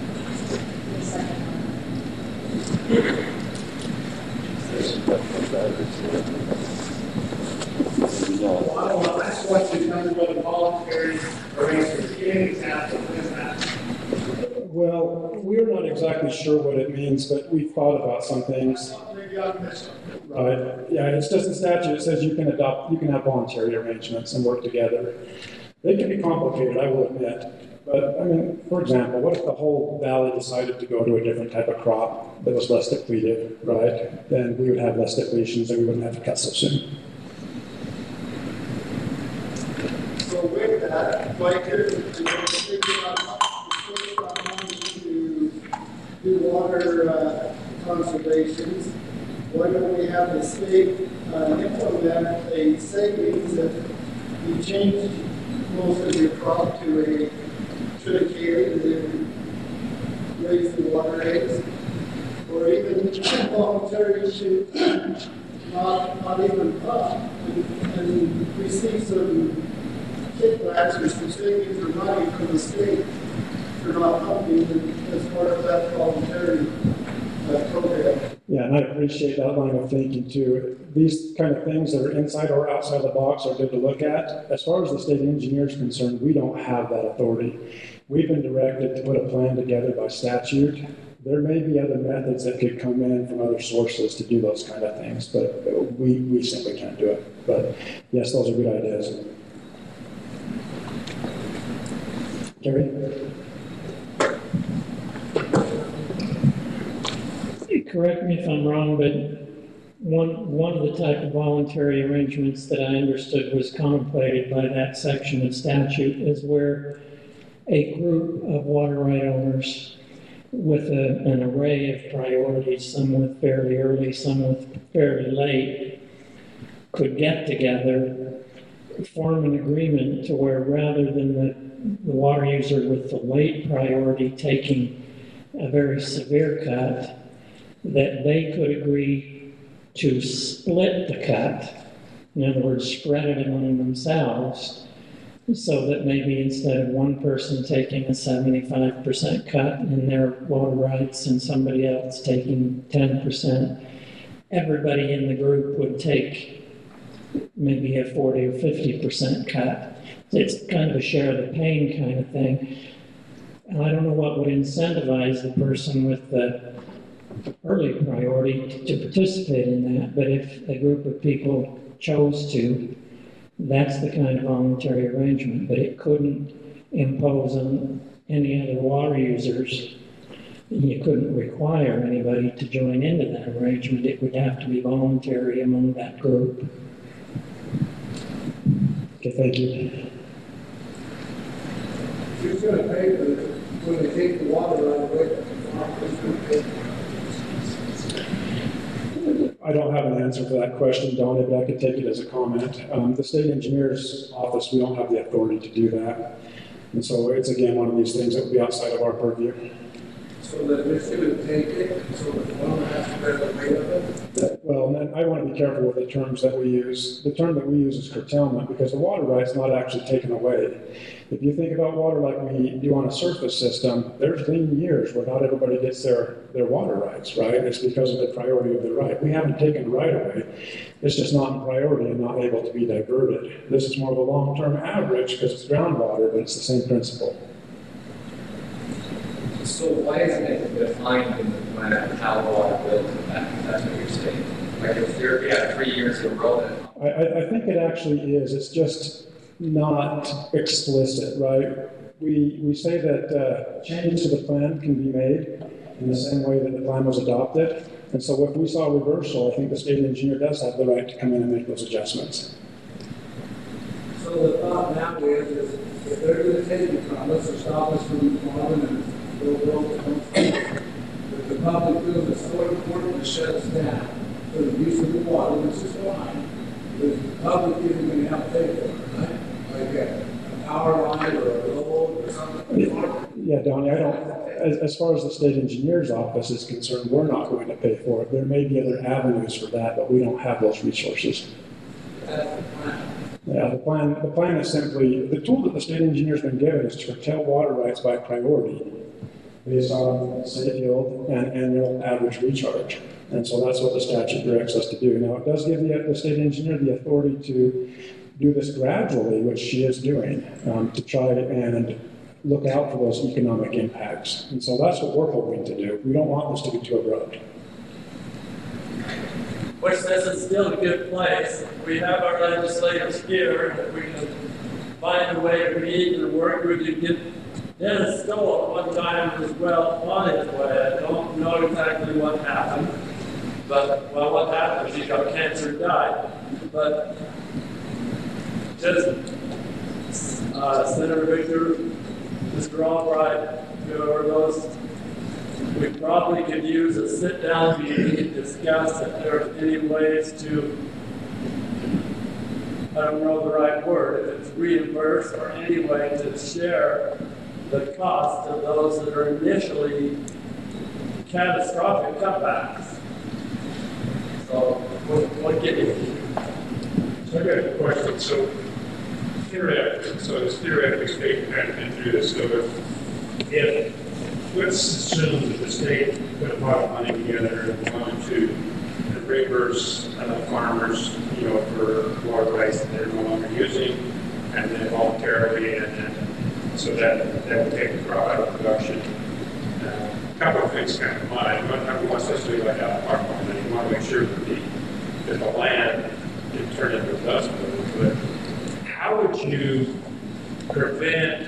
Well, I don't know, that's what you come to what a voluntary arrangement. Give me an example. What is that? Well, we're not exactly sure what it means, but we've thought about some things. Right. Yeah, it's just a statute. It says you can adopt, you can have voluntary arrangements and work together. They can be complicated, I will admit. But, I mean, for example, what if the whole valley decided to go to a different type of crop that was less depleted, right? Then we would have less depletions and we wouldn't have to cut so soon. So with that, like to, to think about the state about wanting to do water uh, conservations. Why don't we have the state uh, implement a savings if you change most of your crop to a triticated and then raise the water rates? Or even voluntary to not, not even up and, and receive some kickbacks or some savings or money from the state for not helping as part of that voluntary uh, program. Yeah, and I appreciate that line of thinking too. These kind of things that are inside or outside the box are good to look at. As far as the state engineer is concerned, we don't have that authority. We've been directed to put a plan together by statute. There may be other methods that could come in from other sources to do those kind of things, but we, we simply can't do it. But yes, those are good ideas. Gary? Correct me if I'm wrong, but one, one of the type of voluntary arrangements that I understood was contemplated by that section of statute is where a group of water right owners with a, an array of priorities, some with fairly early, some with fairly late, could get together, form an agreement to where rather than the, the water user with the late priority taking a very severe cut, that they could agree to split the cut, in other words, spread it among themselves, so that maybe instead of one person taking a seventy-five percent cut in their water rights and somebody else taking ten percent, everybody in the group would take maybe a forty or fifty percent cut. It's kind of a share the pain kind of thing. And I don't know what would incentivize the person with the early priority to participate in that, but if a group of people chose to, that's the kind of voluntary arrangement, but it couldn't impose on any other water users. You couldn't require anybody to join into that arrangement. It would have to be voluntary among that group. Okay, thank you. Who's going to pay for it when they take the water right away? Who's going to pay for it? I don't have an answer for that question, Donnie, but I could take it as a comment. Um, the state engineer's office, we don't have the authority to do that. And so it's, again, one of these things that would be outside of our purview. So that we're going to take it, so that one has to bear the weight of it? Well, and I want to be careful with the terms that we use. The term that we use is curtailment because the water right's not actually taken away. If you think about water like we do on a surface system, there's lean years where not everybody gets their, their water rights, right? It's because of the priority of the right. We haven't taken the right away. It's just not in priority and not able to be diverted. This is more of a long-term average because it's groundwater, but it's the same principle. So why isn't it defined in the plan how water will come back? That's what you're saying. Like if there, yeah, three years in a row. I, I, I think it actually is. It's just not explicit, right? We, we say that uh, changes to the plan can be made in the same way that the plan was adopted. And so if we saw a reversal, I think the state engineer does have the right to come in and make those adjustments. So the thought now is, is if they're going to take it from us or stop us from farming and go broke, if the public feels it's so important to shut us down for the use of the water, which is fine, the public isn't going to help pay for it, right? Like a, a power line or a road or something. Yeah, Donnie, I don't, as, as far as the state engineer's office is concerned, we're not going to pay for it. There may be other avenues for that, but we don't have those resources. That's the plan. Yeah, the plan, the plan is simply, the tool that the state engineer's been given is to curtail water rights by priority based on safe yield and annual average recharge. And so that's what the statute directs us to do. Now, it does give the, the state engineer the authority to do this gradually, which she is doing, um, to try and look out for those economic impacts. And so that's what we're hoping to do. We don't want this to be too abrupt. Which says it's still a good place. We have our legislators here that we can find a way to meet and work with to get Dennis Stoll at one time was well on his way. I don't know exactly what happened, but well, what happened? He got cancer and died. But just uh, Senator Victor, Mister Albright, whoever those, we probably could use a sit-down meeting and discuss if there are any ways to, I don't know the right word, if it's reimburse or any way to share the cost of those that are initially catastrophic cutbacks. So, what, what get you? So I got a question. So theoretically, so it's theoretically state kind of been through this. So if, if let's assume that the state put a lot of money together and wanted to reimburse uh, farmers, you know, for water rights that they're no longer using, and then voluntarily, and then so that that would take the crop out of production. Uh, a couple of things come to mind. One, number one, especially like out of our farm, you want to make sure that the that the land didn't turn into a dust bowl. But how would you prevent?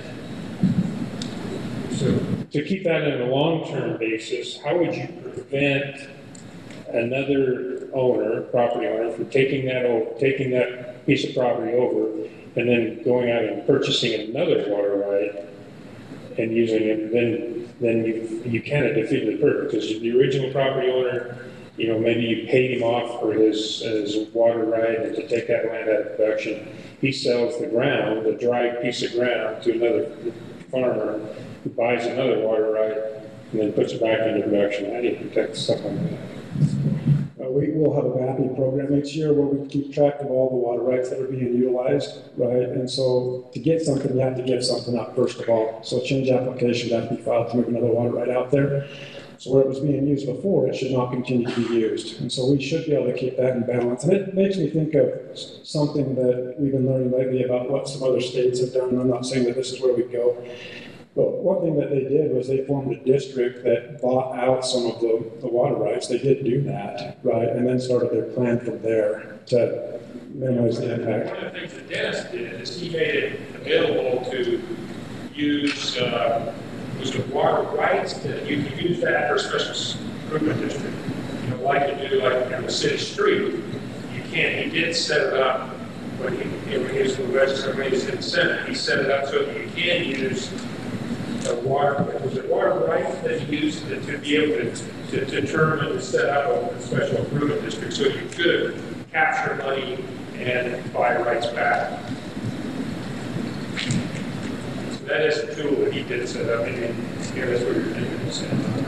So to keep that on a long-term basis, how would you prevent another owner, property owner, from taking that over, taking that piece of property over, and then going out and purchasing another water right and using it? Then, then you you kind of defeat the purpose, because the original property owner, you know, maybe you paid him off for his his water right and to take that land out of production. He sells the ground, the dry piece of ground, to another farmer who buys another water right and then puts it back into production. How do you protect stuff like that? Uh, we will have a mapping program each year where we keep track of all the water rights that are being utilized, right? And so to get something, you have to give something up first of all. So a change application has to be filed to move another water right out there. So where it was being used before, it should not continue to be used. And so we should be able to keep that in balance. And it makes me think of something that we've been learning lately about what some other states have done. I'm not saying that this is where we go. But one thing that they did was they formed a district that bought out some of the, the water rights. They did do that, right? And then started their plan from there to minimize the impact. One of the things that Dennis did is he made it available to use uh, was the water rights, that you can use that for a special improvement district. You know, like you do like on the city street. You can't, he did set it up when he, when he was in the legislature, when he was in the Senate, he set it up so that you can use the water, was it water rights that he used to, to be able to, to, to determine and set up a special improvement district so you could capture money and buy rights back. So that is a tool that he did set up. Maybe, yeah, that's what you're thinking.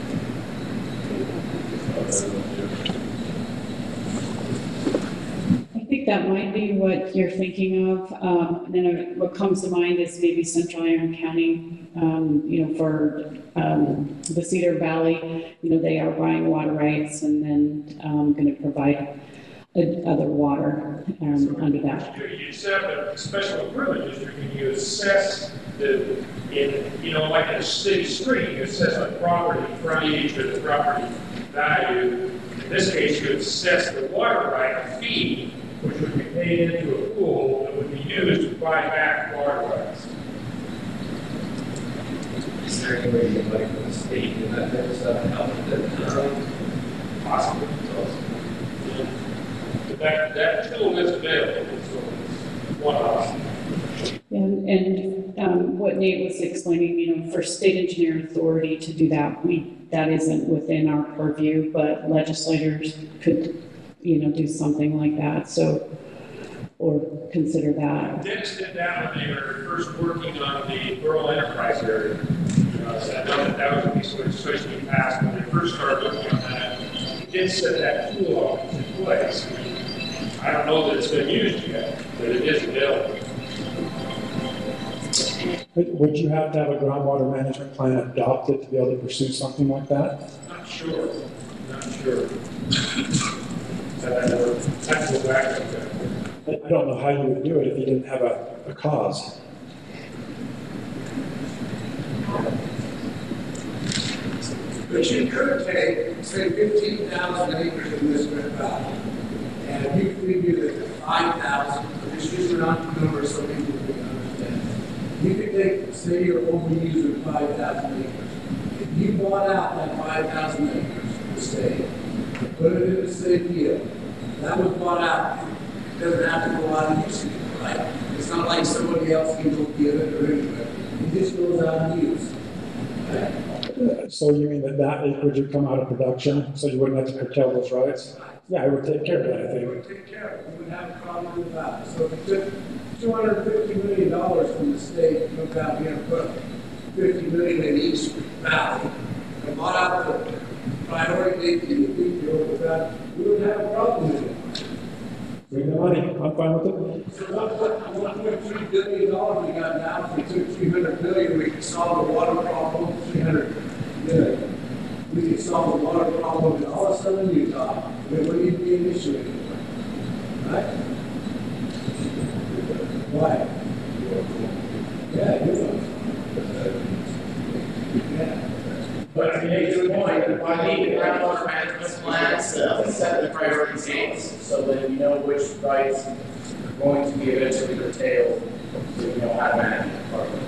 I think that might be what you're thinking of. Um, and then what comes to mind is maybe Central Iron County, um, you know, for um, the Cedar Valley, you know, they are buying water rights and then um, going to provide a, other water um, so under that. You set up a special improvement district and you assess the, in, you know, like in a city street, you assess the property frontage or the property value. In this case, you assess the water right fee, which would be paid into a pool that would be used to buy back water rights. Is there any way you can like the state and that type of stuff and help with it? Um, possibly. Yeah. But that, that tool is available, so it's one option. And, and um, what Nate was explaining, you know, for state engineer authority to do that, we that isn't within our purview, but legislators could, you know, do something like that. So, or consider that. Dennis did that when they were first working on the rural enterprise area. Uh, so I know that that was a piece of legislation we passed when they first started looking on that. He did set that tool in place. I don't know that it's been used yet, but it is available. Would you have to have a groundwater management plan adopted to be able to pursue something like that? Not sure. Not sure. Uh, I have to go back and that. I don't know how you would do it if you didn't have a, a cause. But you could take, say, fifteen thousand acres in this valley, and you figure that five thousand, just use a round number so people can understand. You could take, say you're only using five thousand acres. If you bought out that five thousand acres from the state, and put it in the state deal, that was bought out. It doesn't have to go out of use again, right? It's It's not like somebody else can go get it or anything. It just goes unused. Right? So you mean that that acreage would come out of production, so you wouldn't have to curtail those rights? Yeah, I would take care of that, I We think. would take care of it. We would have a problem with that. So if you took two hundred fifty million dollars from the state, come down here and put fifty million in each valley, and bought out the priority date in the future over that, we would have a problem with it. Bring the money, I'm fine with it. So one point three billion dollars we got now, if we took three hundred billion, we could solve the water problem, three hundred million. We could solve the water problem in all of southern Utah, and it wouldn't even be an issue anymore. Right? Why? Yeah, you know. Yeah. But to make your point, I need the groundwater management plan to set the priority dates so that you know which rights are going to be eventually curtailed, so you know how to manage it properly.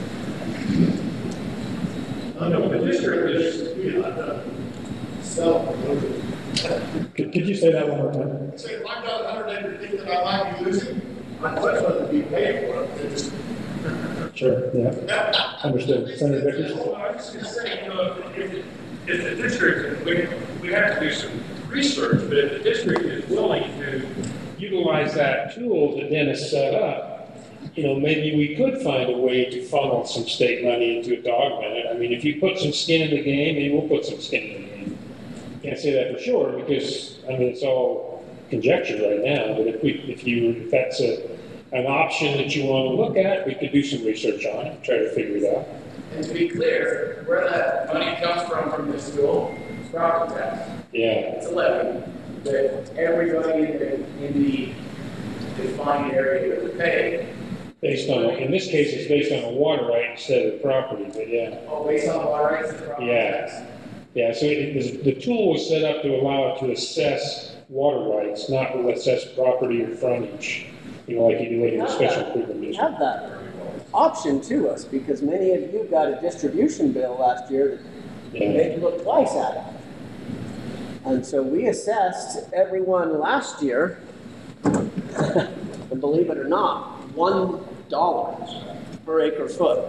I know, the district is, you know, So, Could, could you say that one more time? Say, if I've got a hundred acre thing that I might be losing, I'd much rather be paid for it than just. Sure, yeah. Understood. Senator Vickers? well, I was just saying, you know, if, if the district, we, we have to do some research, but if the district is willing to utilize that tool that Dennis set up, you know, maybe we could find a way to funnel some state money into it to augment it. I mean, if you put some skin in the game, maybe we'll put some skin in the game. Can't say that for sure because, I mean, it's all conjecture right now, but if we, if you, if that's a, an option that you want to look at, we could do some research on it, try to figure it out. and to be clear, where that money comes from from this tool is property tax. Yeah. It's a levy that everybody in the, in the defined area would pay. Based on, in this case, it's based on a water right instead of property, but yeah. Oh, based on water rights and property Yeah. tax. Yeah, so it, the, the tool was set up to allow it to assess water rights, not to assess property or frontage. You know, like you do in a special improvement We district. have that option to us, because many of you got a distribution bill last year that Yeah. made you look twice at it. And so we assessed everyone last year, and believe it or not, one dollar per acre foot.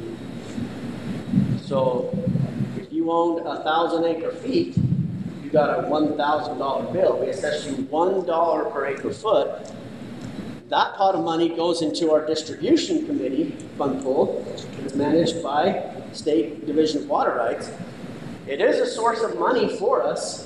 So if you owned a thousand acre feet, you got a one thousand dollar bill. We assessed you one dollar per acre foot. That pot of money goes into our distribution committee fund pool. It's managed by State Division of Water Rights. It is a source of money for us,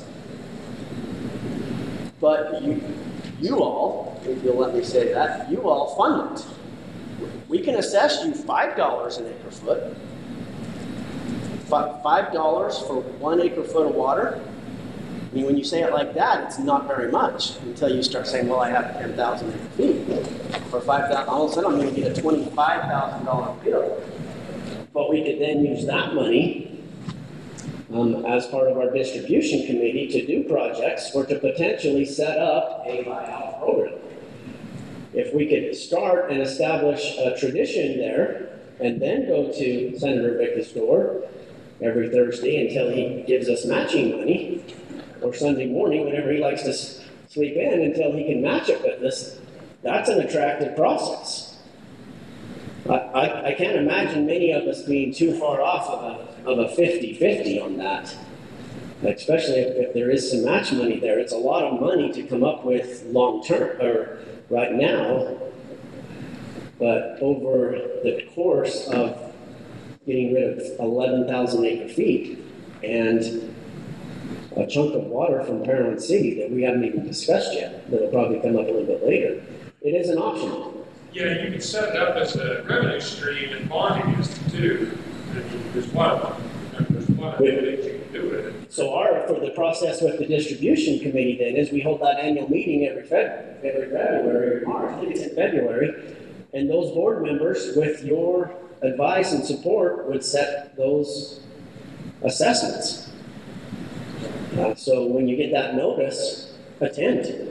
but you, you all, if you'll let me say that, you all fund it. We can assess you five dollars an acre foot, Fi- five dollars for one acre foot of water. I mean, when you say it like that, it's not very much until you start saying, well, I have ten thousand acre feet. For five thousand, all of a sudden I'm going to get a twenty-five thousand dollar bill. But we could then use that money um, as part of our distribution committee to do projects or to potentially set up a buyout program. If we could start and establish a tradition there and then go to Senator Vickers' door every Thursday until he gives us matching money, or Sunday morning, whenever he likes to s- sleep in until he can match it with us, that's an attractive process. I, I, I can't imagine many of us being too far off of a, of a fifty-fifty on that. Especially if, if there is some match money there. It's a lot of money to come up with long-term, or right now. But over the course of getting rid of eleven thousand acre feet and a chunk of water from Parowan City that we haven't even discussed yet, that'll probably come up a little bit later, it is an option. Yeah, you can set it up as a revenue stream and bonding is too. There's one, there's one way that you can do it. So our, for the process with the distribution committee then is we hold that annual meeting every Feb, every February or March, I think it's in February, and those board members with your advice and support would set those assessments. Uh, so when you get that notice, attend.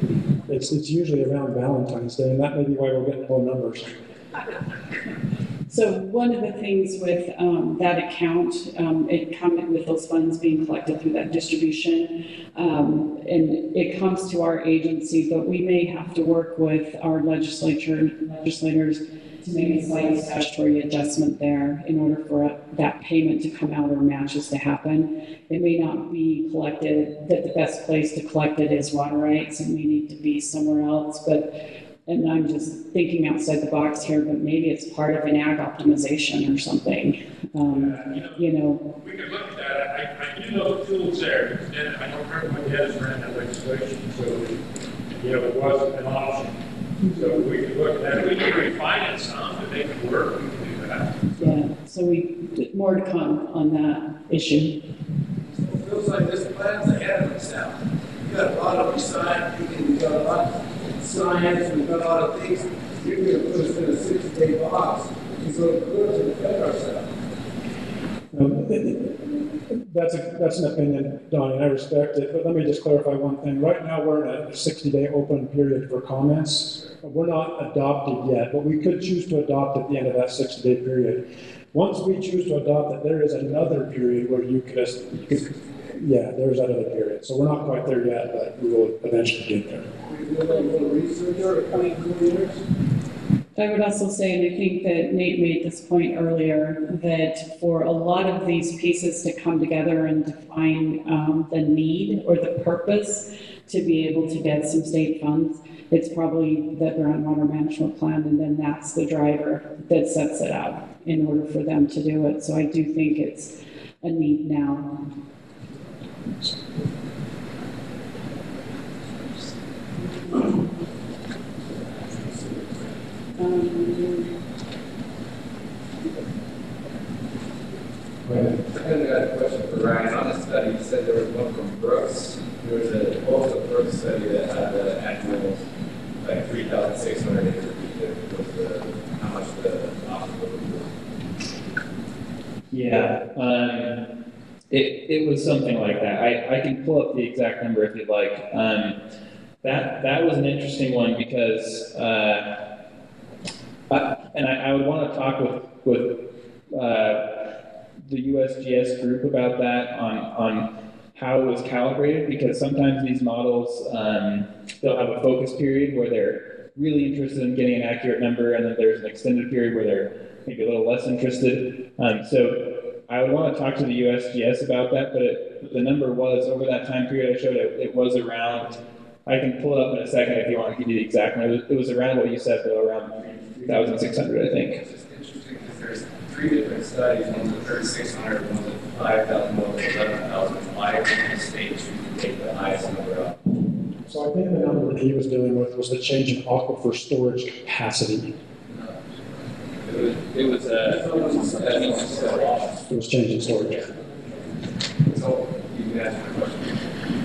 It's, it's usually around Valentine's Day, and that may be why we're getting low numbers. So one of the things with um, that account, um, it comes with those funds being collected through that distribution, um, and it comes to our agency, but we may have to work with our legislature, legislators to make a slight statutory adjustment there in order for that payment to come out or matches to happen. It may not be collected, that the best place to collect it is water rights, and we need to be somewhere else, but and I'm just thinking outside the box here, but maybe it's part of an ag optimization or something. Um, Uh, you know, you know, we could look at that. I, I do know the tool's there, because then I don't remember when Dennis ran that legislation, so, you know, it wasn't an option. So we could look at that. We can refine it some to make it work. We can do that. yeah, so we, more to come on that issue. It feels like this plan's ahead of itself. You got a lot of science, you can, you got a lot of science, we've got a lot of things. You're gonna put us in a sixty-day box, and so we're to defend ourselves. Um, That's a, that's an opinion, Donnie, and I respect it, but let me just clarify one thing. Right now, we're in a sixty-day open period for comments. We're not adopted yet, but we could choose to adopt at the end of that sixty-day period. Once we choose to adopt it, there is another period where you could, you could yeah, there's that other period. So we're not quite there yet, but we will eventually get there. We feel like we'll research our coming two years. I would also say, and I think that Nate made this point earlier, that for a lot of these pieces to come together and define um, the need or the purpose to be able to get some state funds, it's probably the groundwater management plan, and then that's the driver that sets it up in order for them to do it. So I do think it's a need now. Um, I got a question for Ryan. On the study, you said there was one from Brooks. There was a, also a Brooks study that had the actual, like three thousand six hundred acre feet. That was the, how much the obstacle was. Yeah, um, it, it was something like that. I, I can pull up the exact number if you'd like. Um, that, that was an interesting one because, uh, I, and I, I would want to talk with, with, uh, the U S G S group about that on, on how it was calibrated, because sometimes these models, um, they'll have a focus period where they're really interested in getting an accurate number, and then there's an extended period where they're maybe a little less interested. Um, so I would want to talk to the U S G S about that, but it, the number was, over that time period I showed, it, it was around, I can pull it up in a second if you want to give you the exact number. It was around what you said, though, around three thousand six hundred, I think. It's just interesting because there's three different studies, one's at thirty-six hundred, one's at five thousand, one's at eleven thousand. Why would the state choose to take the highest number up? So I think the number that he was dealing with was the change in aquifer storage capacity. It was, it was, uh, it was, I think it's, uh, It was changing storage. So you can answer the question.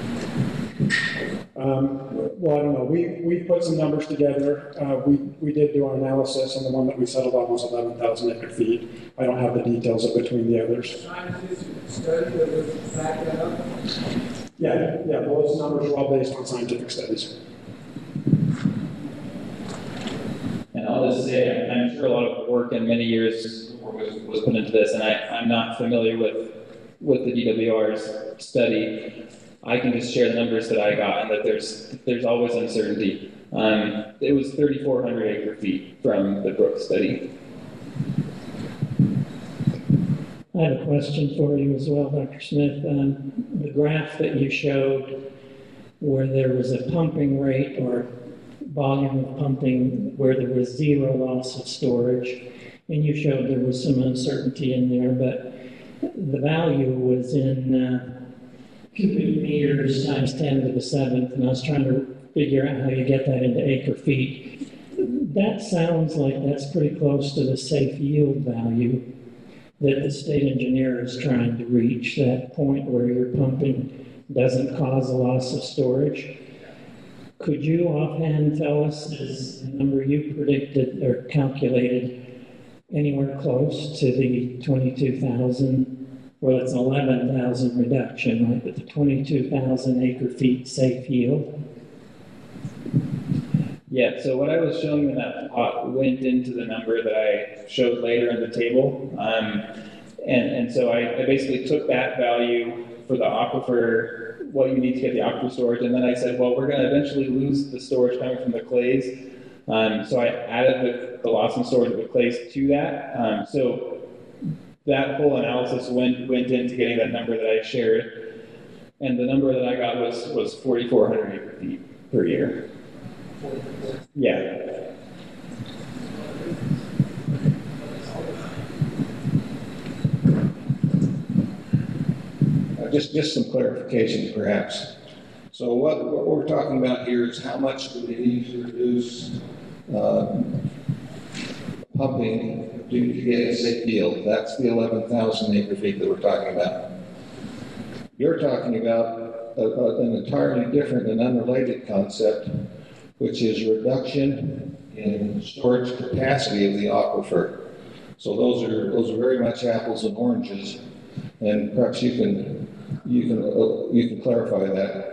Um, well, I don't know. We, we put some numbers together. Uh, we, we did do our analysis, and the one that we settled on was eleven thousand acre feet. I don't have the details of between the others. Scientists study that would back that up. Yeah, yeah, those numbers are all based on scientific studies. and I'll just say, I'm sure a lot of work and many years was, was put into this, and I, I'm not familiar with, with the D W R's study. I can just share the numbers that I got, and that there's there's always uncertainty. Um, it was thirty-four hundred acre feet from the Brooks study. I have a question for you as well, Doctor Smith. Um, the graph that you showed where there was a pumping rate or volume of pumping where there was zero loss of storage, and you showed there was some uncertainty in there, but the value was in uh, cubic meters times ten to the seventh, and I was trying to figure out how you get that into acre feet. That sounds like that's pretty close to the safe yield value that the state engineer is trying to reach, that point where your pumping doesn't cause a loss of storage. Could you offhand tell us, is the number you predicted or calculated anywhere close to the twenty-two thousand? Well, it's an eleven thousand reduction, right? But the twenty-two thousand acre feet safe yield? Yeah, so what I was showing in that plot went into the number that I showed later in the table. Um, and, and so I, I basically took that value for the aquifer, what you need to get the aquifer storage, and then I said, well, we're going to eventually lose the storage coming from the clays. Um, so I added the, the loss in storage of the clays to that. Um, so that whole analysis went, went into getting that number that I shared. And the number that I got was, was forty-four hundred acre feet per year. Yeah. Uh, just, just some clarification, perhaps. So what, what we're talking about here is how much do we need to reduce uh, pumping due to the S A field? That's the eleven thousand acre feet that we're talking about. You're talking about a, a, an entirely different and unrelated concept, which is reduction in storage capacity of the aquifer. So those are those are very much apples and oranges, and perhaps you can you can uh, you can clarify that.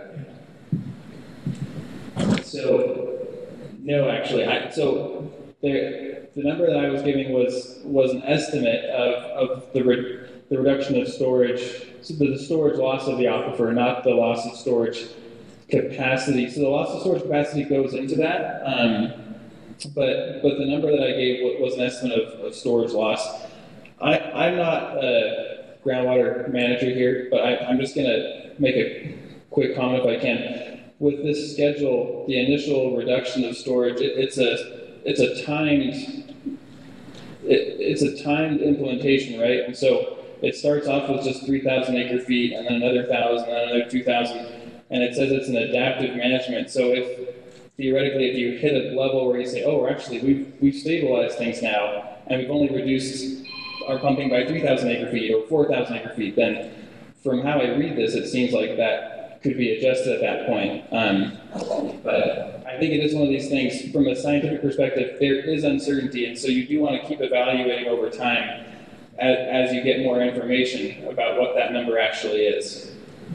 So no, actually, I, so the the number that I was giving was was an estimate of of the re, the reduction of storage, so the, the storage loss of the aquifer, not the loss of storage capacity. So the loss of storage capacity goes into that, um, but but the number that I gave was an estimate of, of storage loss. I, I'm not a groundwater manager here, but I, I'm just going to make a quick comment if I can. With this schedule, the initial reduction of storage, it, it's a it's a timed it, it's a timed implementation, right? And so it starts off with just three thousand acre feet, and then another thousand, and another two thousand. And it says it's an adaptive management. So if theoretically, if you hit a level where you say, oh, we're actually, we've, we've stabilized things now, and we've only reduced our pumping by three thousand acre feet or four thousand acre feet, then from how I read this, it seems like that could be adjusted at that point. Um, but I think it is one of these things, from a scientific perspective, there is uncertainty, and so you do want to keep evaluating over time as, as you get more information about what that number actually is.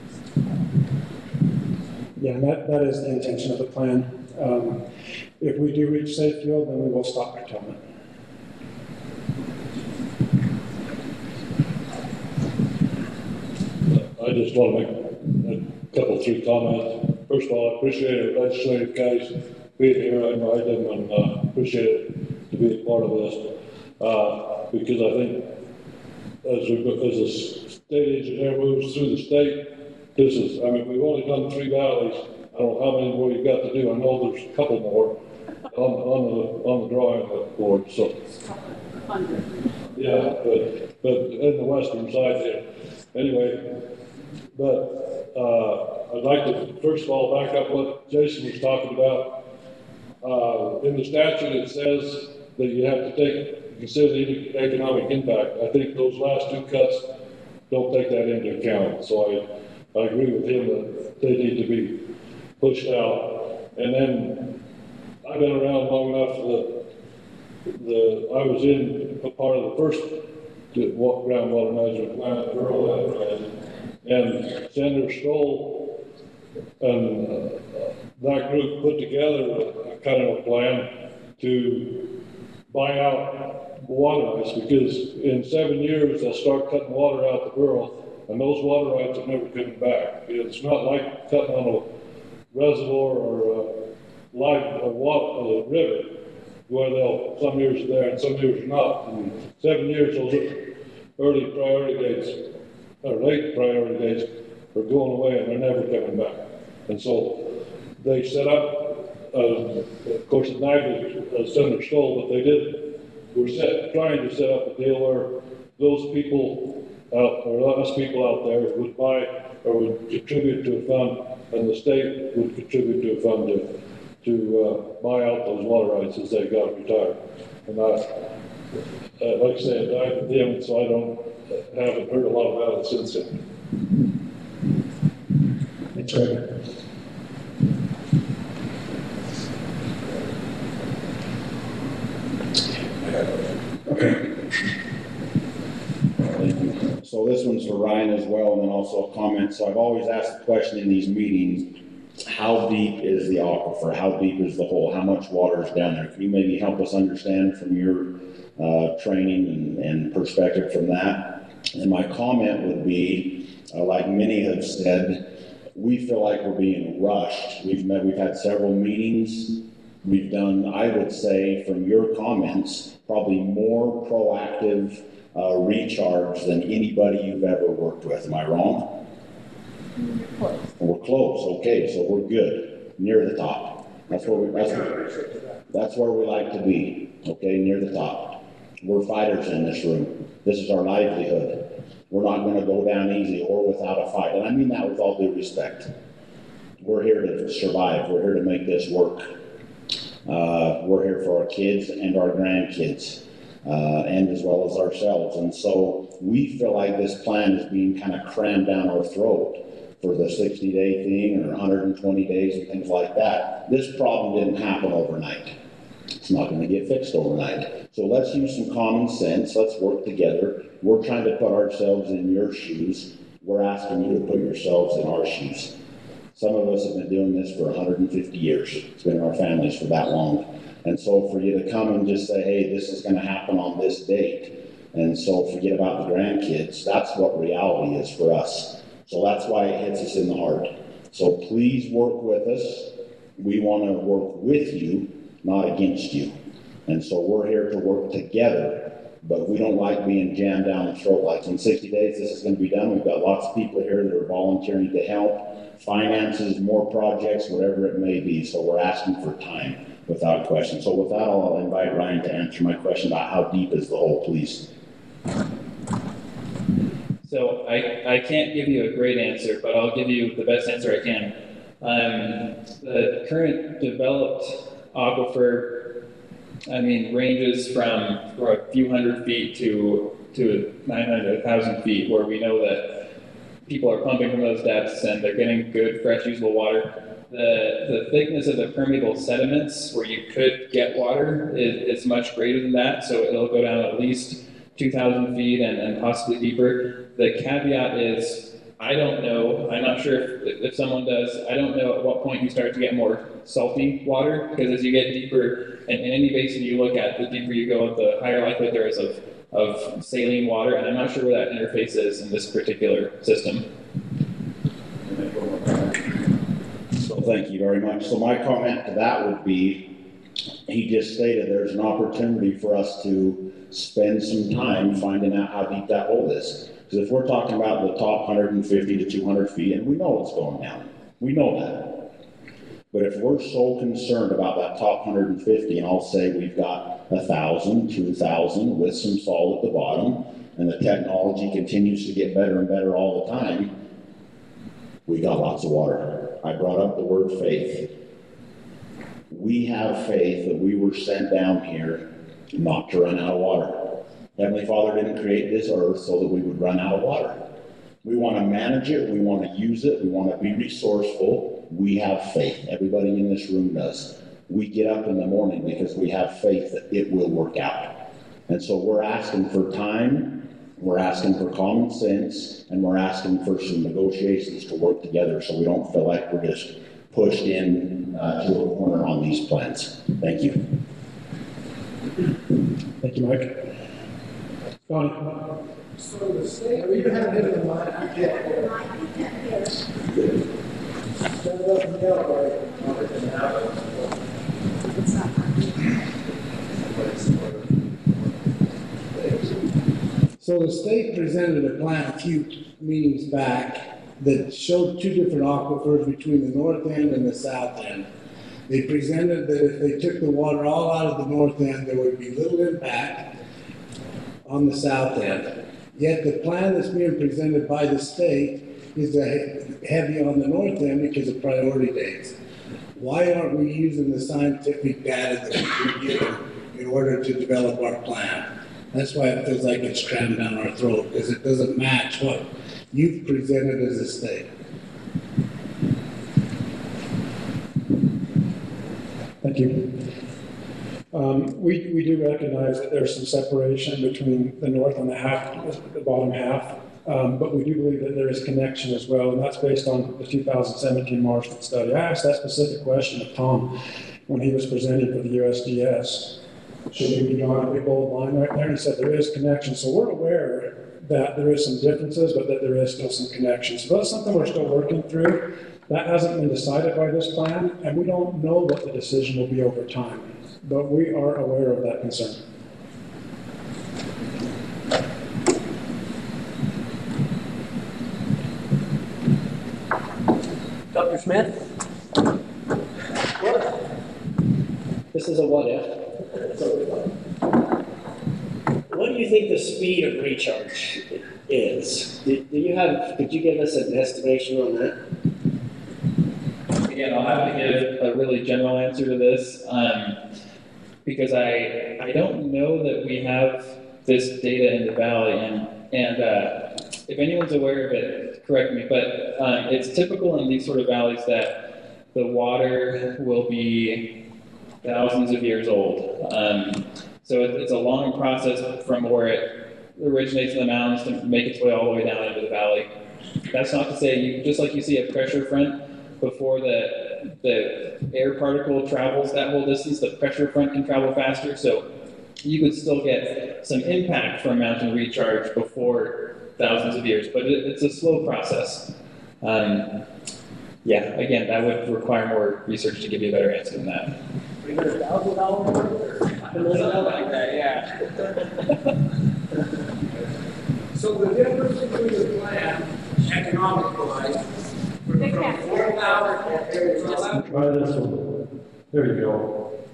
Yeah, and that, that is the intention of the plan. Um, if we do reach safe field, then we will stop curtailment. I just want to make a couple, three comments. First of all, I appreciate it, legislative guys being here. I know I did, and uh, appreciate it to be a part of this. Uh, because I think as, we, as the state engineer moves through the state, this is, I mean, we've only done three valleys. I don't know how many more you've got to do. I know there's a couple more on, on the on the drawing board. So, yeah, but but in the western side here. Anyway, but uh, I'd like to first of all back up what Jason was talking about. Uh, in the statute, it says that you have to take consider the economic impact. I think those last two cuts don't take that into account. So I I agree with him that they need to be pushed out. And then I've been around long enough that the I was in a part of the first groundwater management plan at Rural Enterprise, and Senator Stoll and uh, that group put together a, a kind of a plan to buy out water rights, because in seven years they'll start cutting water out the borough, and those water rights are never coming back. It's not like cutting on a reservoir or a live a water, a river, where they'll, some years are there and some years are not. In seven years, those early priority dates, or late priority dates, are going away and they're never coming back. And so they set up, uh, of course, the Niagara uh, Senator Stoll, but they did, were set, trying to set up a deal where those people, out, or us people out there, would buy or would contribute to a fund, and the state would contribute to a fund to, to uh, buy out those water rights as they got retired. And I, uh, like I said, I died with him, so I don't, haven't heard a lot about it since then. Thanks, Greg. Okay. So this one's for Ryan as well, and then also a comment. So I've always asked the question in these meetings, how deep is the aquifer? How deep is the hole? How much water is down there? Can you maybe help us understand from your uh, training and, and perspective from that? And my comment would be, uh, like many have said, we feel like we're being rushed. We've met, we've had several meetings. We've done, I would say, from your comments, probably more proactive uh, recharge than anybody you've ever worked with. Am I wrong? We're close. We're close. Okay, so we're good. Near the top. That's where we. That's, where, that's where we like to be. Okay, near the top. We're fighters in this room. This is our livelihood. We're not going to go down easy or without a fight, and I mean that with all due respect. We're here to survive. We're here to make this work. Uh, we're here for our kids and our grandkids, uh, and as well as ourselves. And so we feel like this plan is being kind of crammed down our throat for the sixty day thing or one hundred twenty days and things like that. This problem didn't happen overnight. It's not going to get fixed overnight. So let's use some common sense. Let's work together. We're trying to put ourselves in your shoes. We're asking you to put yourselves in our shoes. Some of us have been doing this for one hundred fifty years. It's been in our families for that long. And so for you to come and just say, hey, this is going to happen on this date, and so forget about the grandkids, that's what reality is for us. So that's why it hits us in the heart. So please work with us. We want to work with you, not against you. And so we're here to work together, but we don't like being jammed down the throat. Like in sixty days, this is going to be done. We've got lots of people here that are volunteering to help, finances, more projects, whatever it may be. So we're asking for time without question. So with that, I'll invite Ryan to answer my question about how deep is the hole, please. So I, I can't give you a great answer, but I'll give you the best answer I can. Um, the current developed aquifer, I mean, ranges from a few hundred feet to to nine hundred, one thousand feet, where we know that people are pumping from those depths and they're getting good, fresh, usable water. The, the thickness of the permeable sediments where you could get water is, is much greater than that, so it'll go down at least two thousand feet and, and possibly deeper. The caveat is, I don't know, I'm not sure if, if someone does, I don't know at what point you start to get more salty water, because as you get deeper, and in any basin you look at, the deeper you go, the higher likelihood there is of, of saline water, and I'm not sure where that interface is in this particular system. So thank you very much. So my comment to that would be, he just stated there's an opportunity for us to spend some time finding out how deep that hole is. Because if we're talking about the top one hundred fifty to two hundred feet, and we know it's going down, we know that. But if we're so concerned about that top one hundred fifty, and I'll say we've got one thousand, two thousand with some salt at the bottom, and the technology continues to get better and better all the time, we got lots of water. I brought up the word faith. We have faith that we were sent down here not to run out of water. Heavenly Father didn't create this earth so that we would run out of water. We want to manage it, we want to use it, we want to be resourceful. We have faith. Everybody in this room does. We get up in the morning because we have faith that it will work out. And so we're asking for time, we're asking for common sense, and we're asking for some negotiations to work together so we don't feel like we're just pushed in uh, to a corner on these plans. Thank you. Thank you, Mike. Go on. So the state, you haven't hit the line, I can't hear. Stand up and yell, So the state presented a plan a few meetings back that showed two different aquifers between the north end and the south end. They presented that if they took the water all out of the north end, there would be little impact on the south end. Yet the plan that's being presented by the state is heavy on the north end because of priority dates. Why aren't we using the scientific data that we've been given in order to develop our plan? That's why it feels like it's crammed down our throat, because it doesn't match what you've presented as a state. Thank you. Um, we, we do recognize that there's some separation between the north and the half, the bottom half Um, but we do believe that there is connection as well, and that's based on the two thousand seventeen Marshall study. I asked that specific question of Tom when he was presenting for the U S G S. Should we be drawing a big bold line right there? And he said there is connection. So we're aware that there is some differences, but that there is still some connections. So that's something we're still working through. That hasn't been decided by this plan, and we don't know what the decision will be over time. But we are aware of that concern. Doctor Smith? What? This is a what if. What do you think the speed of recharge is? Do, do you have, could you give us an estimation on that? Again, I'll have to give a really general answer to this, um, because I I don't know that we have this data in the valley, and and uh, if anyone's aware of it, correct me. But um, it's typical in these sort of valleys that the water will be thousands of years old. Um, so it, it's a long process from where it originates in the mountains to make its way all the way down into the valley. That's not to say, you, just like you see a pressure front, before the, the air particle travels that whole distance, the pressure front can travel faster. So you could still get some impact from mountain recharge before thousands of years, but it, it's a slow process. Um, yeah, again, that would require more research to give you a better answer than that. three hundred thousand dollars Something like that, yeah. So the difference between the plan, economic-wise, from four thousand Try this one. There you go.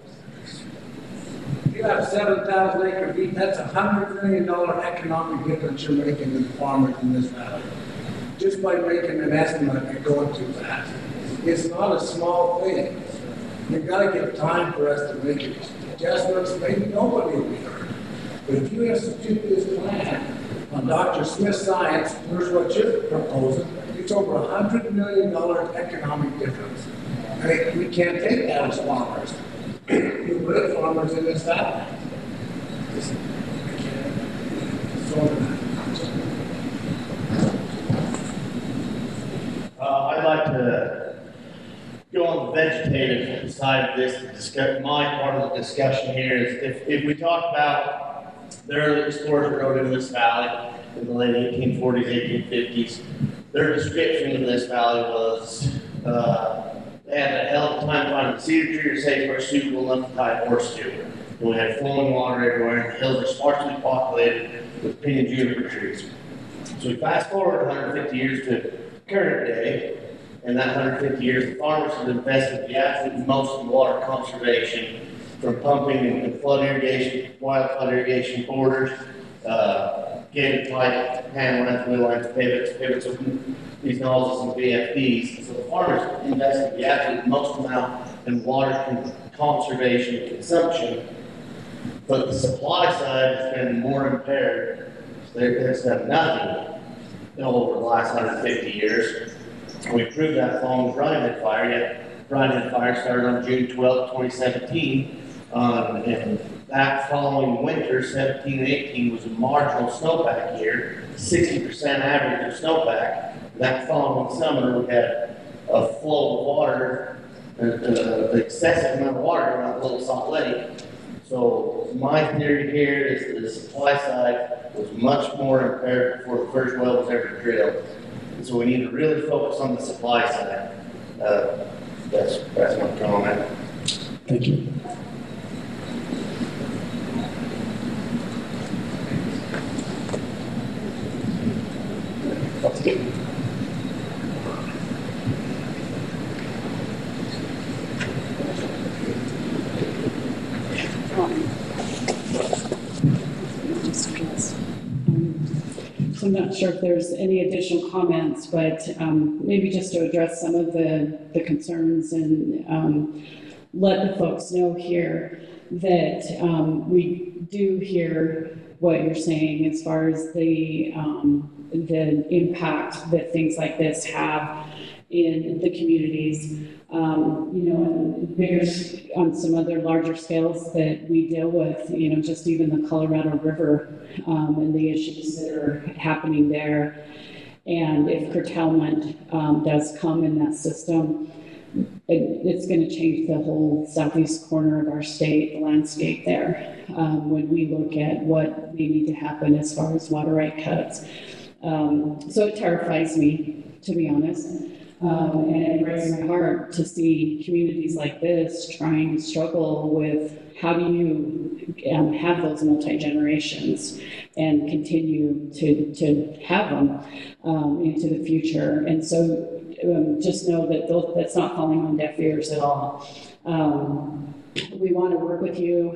you have seven thousand acre feet, that's a hundred million dollar economic difference you're making to the farmers in this valley. Just by making an estimate and going too fast. It's not a small thing. You've got to give time for us to make adjustments, maybe nobody will be hurt. But if you institute this plan on Doctor Smith's science, here's what you're proposing, it's over a hundred million dollar economic difference. I mean, we can't take that as farmers. You live farmers in this valley. Just, I can't. So, Uh, I'd like to go on the vegetative side of this. To discuss, my part of the discussion here is if, if we talk about the early explorers that rode in this valley in the late eighteen forties, eighteen fifties, their description of this valley was uh, they had a hell of a time finding a cedar tree or sagebrush suitable enough to tie a horse to. And we had flowing water everywhere, and the hills are sparsely populated with pinyon juniper trees. So we fast forward one hundred fifty years to current day, and that one hundred fifty years, the farmers have invested the absolute most in water conservation, from pumping and flood irrigation, wild flood irrigation borders, uh, gated pipe, hand lines, wheel lines, pivots, pivots of these nozzles and V F Ds. So the farmers invested the absolute most amount in water con conservation and consumption, but the supply side has been more impaired. So there's done nothing you know, over the last one hundred fifty years. We proved that following the Brinehead fire, yet Brinehead fire started on June twelfth, twenty seventeen, um, and that following winter, seventeen and eighteen, was a marginal snowpack year, sixty percent average of snowpack. That following summer, we had a flow of water, an uh, excessive amount of water around Little Salt Lake. So my theory here is that the supply side was much more impaired before the first well was ever drilled. And so we need to really focus on the supply side. Uh, that's, that's my comment. Thank you. That's good. So I'm not sure if there's any additional comments, but um, maybe just to address some of the, the concerns and um, let the folks know here that um, we do hear what you're saying as far as the, um, the impact that things like this have in the communities. Um, you know, and bigger, on some other larger scales that we deal with, you know, just even the Colorado River, um, and the issues that are happening there. And if curtailment, um, does come in that system, it, it's gonna change the whole southeast corner of our state, the landscape there, um, when we look at what may need to happen as far as water right cuts. Um, so it terrifies me, to be honest. Um, and it breaks my heart to see communities like this trying to struggle with how do you um, have those multi-generations and continue to, to have them um, into the future. And so um, just know that those, that's not falling on deaf ears at all. Um, we want to work with you,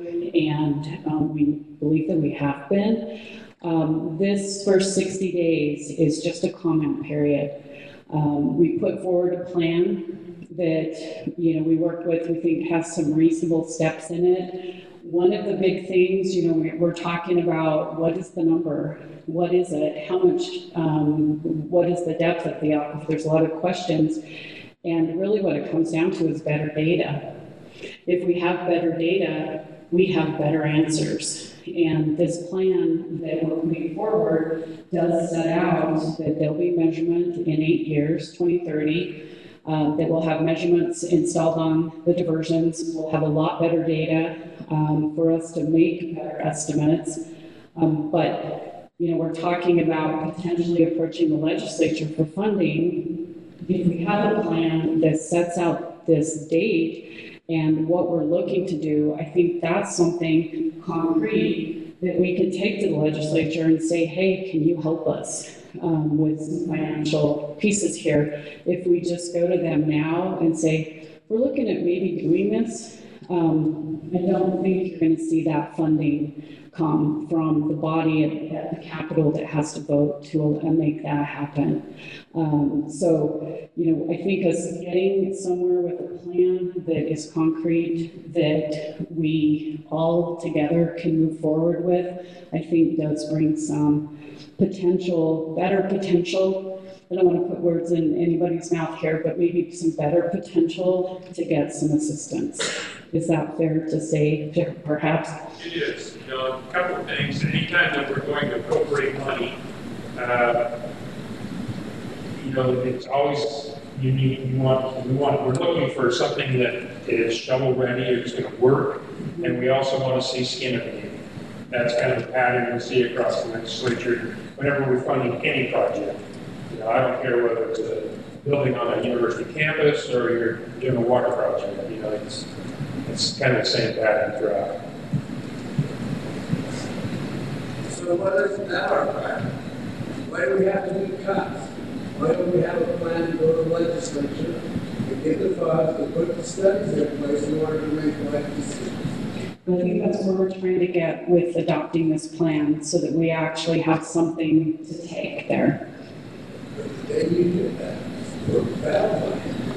and um, we believe that we have been. Um, this first sixty days is just a comment period. Um, we put forward a plan that, you know, we worked with, we think has some reasonable steps in it. One of the big things, you know, we're, we're talking about what is the number? What is it? How much, um, what is the depth of the aquifer? There's a lot of questions. And really what it comes down to is better data. If we have better data, we have better answers. And this plan that we're putting forward does set out that there'll be measurement in eight years, twenty thirty, um, that we'll have measurements installed on the diversions. We'll have a lot better data um, for us to make better estimates. Um, but, you know, we're talking about potentially approaching the legislature for funding. If we have a plan that sets out this date and what we're looking to do, I think that's something concrete that we could take to the legislature and say, hey, can you help us um, with some financial pieces here? If we just go to them now and say, we're looking at maybe doing this, um, I don't think you're going to see that funding come from the body at, at the Capitol that has to vote to uh, make that happen. Um, so, you know, I think us getting somewhere with a plan that is concrete, that we all together can move forward with, I think does bring some potential, better potential. I don't want to put words in anybody's mouth here, but maybe some better potential to get some assistance. Is that fair to say, perhaps? It is. You know, a couple of things. Anytime that we're going to appropriate money, uh, you know, it's always you need. You want. We want. We're looking for something that is shovel ready. It's going to work, and we also want to see skin in the game. That's kind of the pattern you'll see across the legislature whenever we're funding any project. You know, I don't care whether it's a building on a university campus or you're doing a water project. You know, it's it's kind of the same pattern throughout. So what is that our plan? Why do we have to do cuts? Why don't we have a plan to go to the legislature and get the funds to put the studies in place in order to make the right decisions? I think that's where we're trying to get with adopting this plan, so that we actually have something to take there. But the day you do that, we're bad.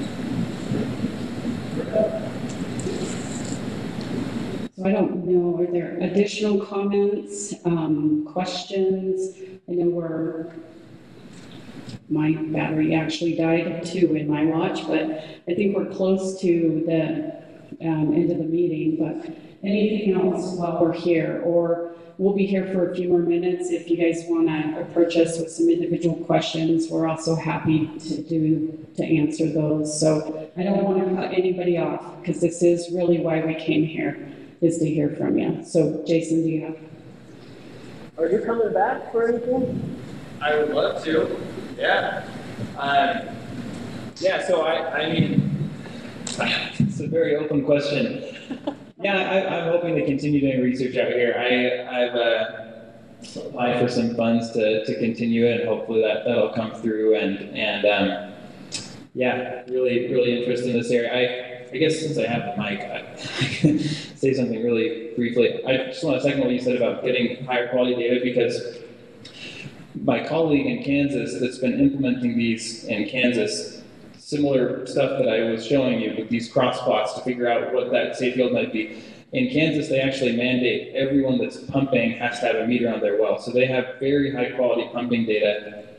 So I don't know, are there additional comments, um, questions? I know we're, my battery actually died too in my watch, but I think we're close to the um, end of the meeting. But anything else while we're here? Or we'll be here for a few more minutes. If you guys want to approach us with some individual questions, we're also happy to do to answer those. So I don't want to cut anybody off, because this is really why we came here, is to hear from you. So Jason, do you have? Are you coming back for anything? I would love to. Yeah. Um, yeah. So I, I mean, it's a very open question. Yeah, I, I'm hoping to continue doing research out here. I, I've uh, applied for some funds to, to continue it, and hopefully that, that'll come through. And, and um, yeah, really, really interested in this area. I, I guess since I have the mic, I, I can say something really briefly. I just want to second what you said about getting higher quality data, because my colleague in Kansas that's been implementing these in Kansas, similar stuff that I was showing you with these cross plots to figure out what that safe yield might be. In Kansas, they actually mandate everyone that's pumping has to have a meter on their well. So they have very high quality pumping data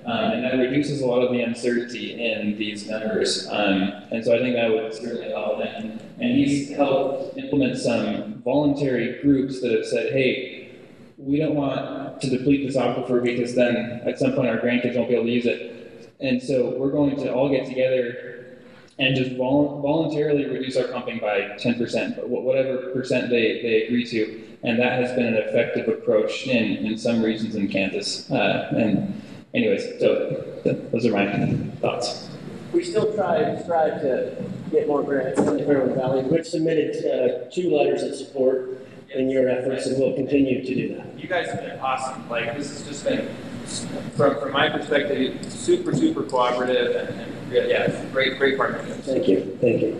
Um, and that reduces a lot of the uncertainty in these numbers. Um, and so I think that would certainly help. And, and he's helped implement some voluntary groups that have said, hey, we don't want to deplete this aquifer because then at some point our grandkids won't be able to use it. And so we're going to all get together and just vol voluntarily reduce our pumping by ten percent, whatever percent they, they agree to. And that has been an effective approach in, in some regions in Kansas. Uh, and anyways, so th those are my thoughts. We still try strive to get more grants in the Fairwood Valley. We've submitted uh, two letters of support in your efforts, and we'll continue to do that. You guys have been awesome. Like, this has just been, from, from my perspective, super, super cooperative, and, and yeah, great, great partnership. Thank you. Thank you.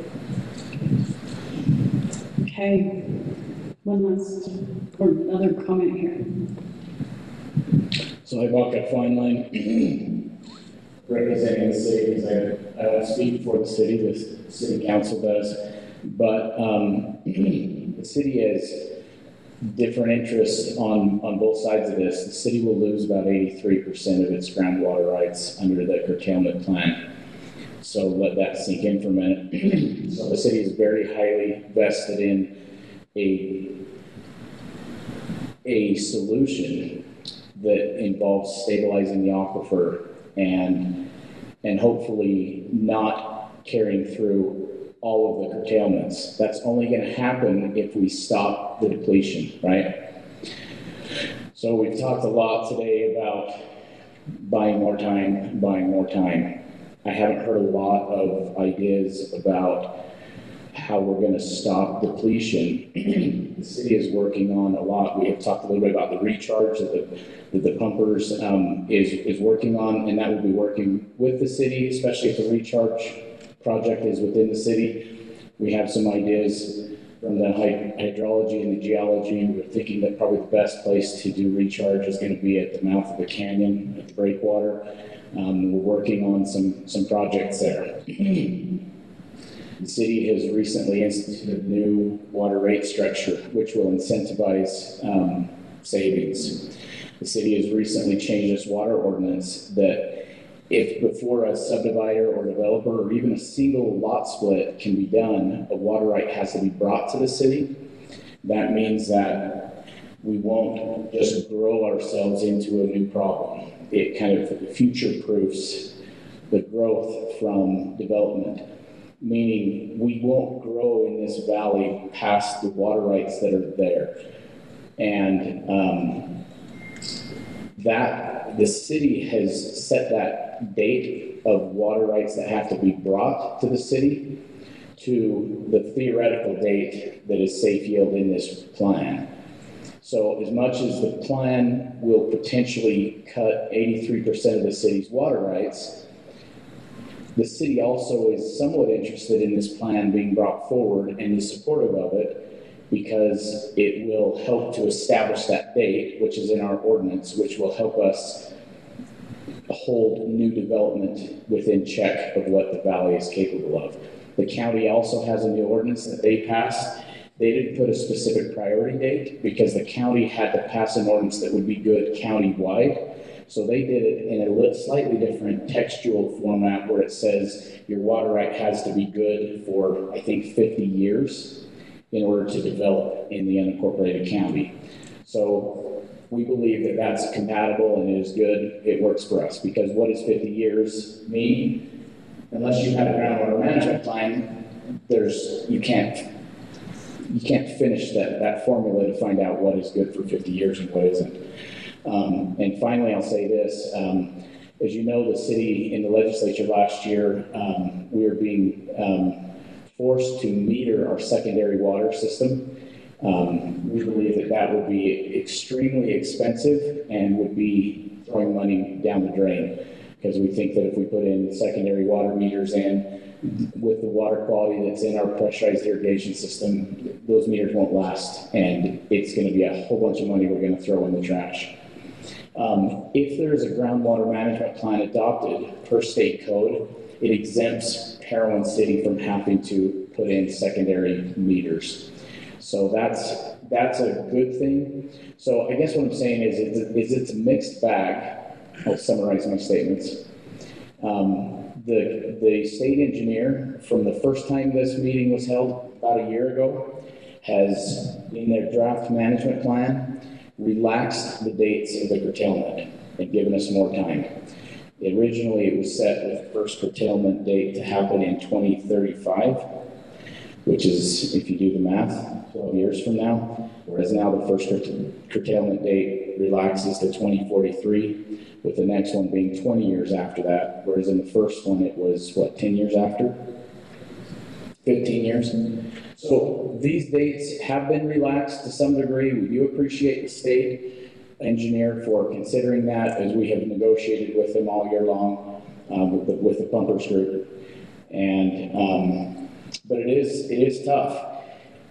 Okay. One last, or another comment here. So I walk a fine line representing the city, because I, I don't speak for the city, the city council does, but um, the city has different interests on, on both sides of this. The city will lose about eighty-three percent of its groundwater rights under the curtailment plan. So let that sink in for a minute. So the city is very highly vested in a, a solution that involves stabilizing the aquifer and, and hopefully not carrying through all of the curtailments. That's only going to happen if we stop the depletion, right? So we've talked a lot today about buying more time, buying more time. I haven't heard a lot of ideas about how we're going to stop depletion. The city is working on a lot. We have talked a little bit about the recharge that the, that the pumpers um, is, is working on, and that will be working with the city, especially if the recharge project is within the city. We have some ideas from the hydrology and the geology. We're thinking that probably the best place to do recharge is going to be at the mouth of the canyon, at the breakwater. Um, we're working on some, some projects there. The city has recently instituted a new water rate structure, which will incentivize um, savings. The city has recently changed its water ordinance that if before a subdivider or developer or even a single lot split can be done, a water right has to be brought to the city. That means that we won't just grow ourselves into a new problem. It kind of future-proofs the growth from development, meaning we won't grow in this valley past the water rights that are there. And um, that the city has set that date of water rights that have to be brought to the city to the theoretical date that is safe yield in this plan. So as much as the plan will potentially cut eighty-three percent of the city's water rights, the city also is somewhat interested in this plan being brought forward and is supportive of it because it will help to establish that date, which is in our ordinance, which will help us hold new development within check of what the valley is capable of. The county also has a new ordinance that they passed. They didn't put a specific priority date because the county had to pass an ordinance that would be good county-wide. So they did it in a slightly different textual format where it says your water right has to be good for, I think, fifty years in order to develop in the unincorporated county. So we believe that that's compatible and it is good. It works for us because what does fifty years mean? Unless you have a groundwater management plan, there's, you can't, you can't finish that, that formula to find out what is good for fifty years and what isn't. Um, and finally, I'll say this, um, as you know, the city in the legislature last year, um, we are being um, forced to meter our secondary water system. Um, we believe that that would be extremely expensive and would be throwing money down the drain because we think that if we put in secondary water meters in with the water quality that's in our pressurized irrigation system, those meters won't last and it's going to be a whole bunch of money we're going to throw in the trash. Um, if there is a groundwater management plan adopted per state code, it exempts Parowan City from having to put in secondary meters. So that's, that's a good thing. So I guess what I'm saying is, is, is it's a mixed bag. I'll summarize my statements. Um, the, the state engineer, from the first time this meeting was held about a year ago, has, in their draft management plan, relaxed the dates of the curtailment and given us more time. Originally, it was set with the first curtailment date to happen in twenty thirty-five, which is, if you do the math, twelve years from now, whereas now the first curtailment date relaxes to twenty forty-three, with the next one being twenty years after that, whereas in the first one it was, what, ten years after? fifteen years? So these dates have been relaxed to some degree. We do appreciate the state engineer for considering that, as we have negotiated with them all year long, um, with, the, with the pumpers group. And, um, but it is, it is tough.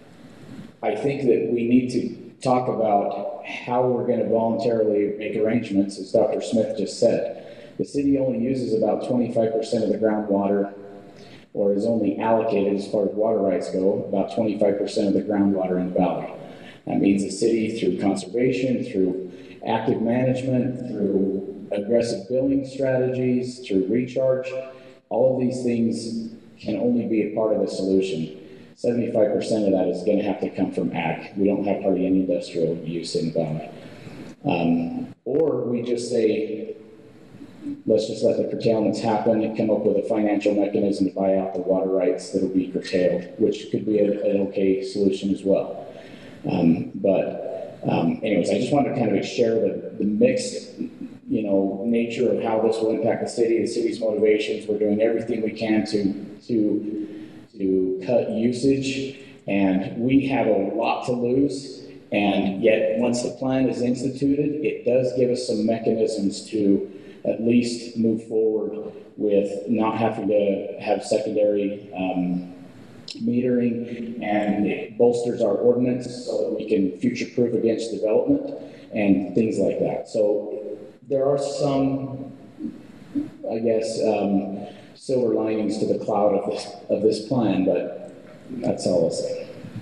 I think that we need to talk about how we're going to voluntarily make arrangements, as Doctor Smith just said. The city only uses about twenty-five percent of the groundwater, or is only allocated, as far as water rights go, about twenty-five percent of the groundwater in the valley. That means the city, through conservation, through active management, through aggressive billing strategies, through recharge, all of these things can only be a part of the solution. seventy-five percent of that is going to have to come from ag. We don't have hardly any industrial use in the valley. Um, or we just say, let's just let the curtailments happen and come up with a financial mechanism to buy out the water rights that will be curtailed, which could be a, an okay solution as well. Um, but um, anyways, I just wanted to kind of share the, the mixed, you know, nature of how this will impact the city, the city's motivations. We're doing everything we can to, to, to cut usage, and we have a lot to lose. And yet, once the plan is instituted, it does give us some mechanisms to at least move forward with not having to have secondary um, metering, and it bolsters our ordinance so that we can future-proof against development and things like that. So there are some, I guess, um, silver linings to the cloud of this, of this plan, but that's all I'll say.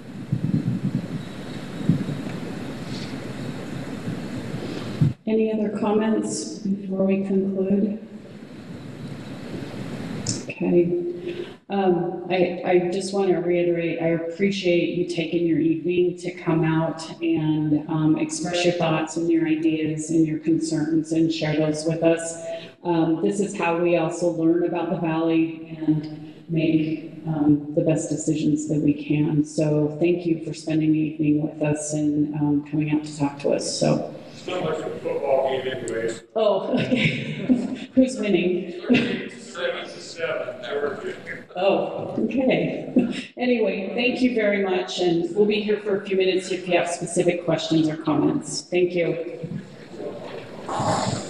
Any other comments before we conclude? Okay. Um, I, I just want to reiterate, I appreciate you taking your evening to come out and um, express your thoughts and your ideas and your concerns and share those with us. Um, this is how we also learn about the valley and make um, the best decisions that we can. So thank you for spending the evening with us and um, coming out to talk to us. So. Still like a football game anyways. Oh, okay. Who's winning? Seven to seven, Georgia. Oh, okay. Anyway, thank you very much, and we'll be here for a few minutes if you have specific questions or comments. Thank you.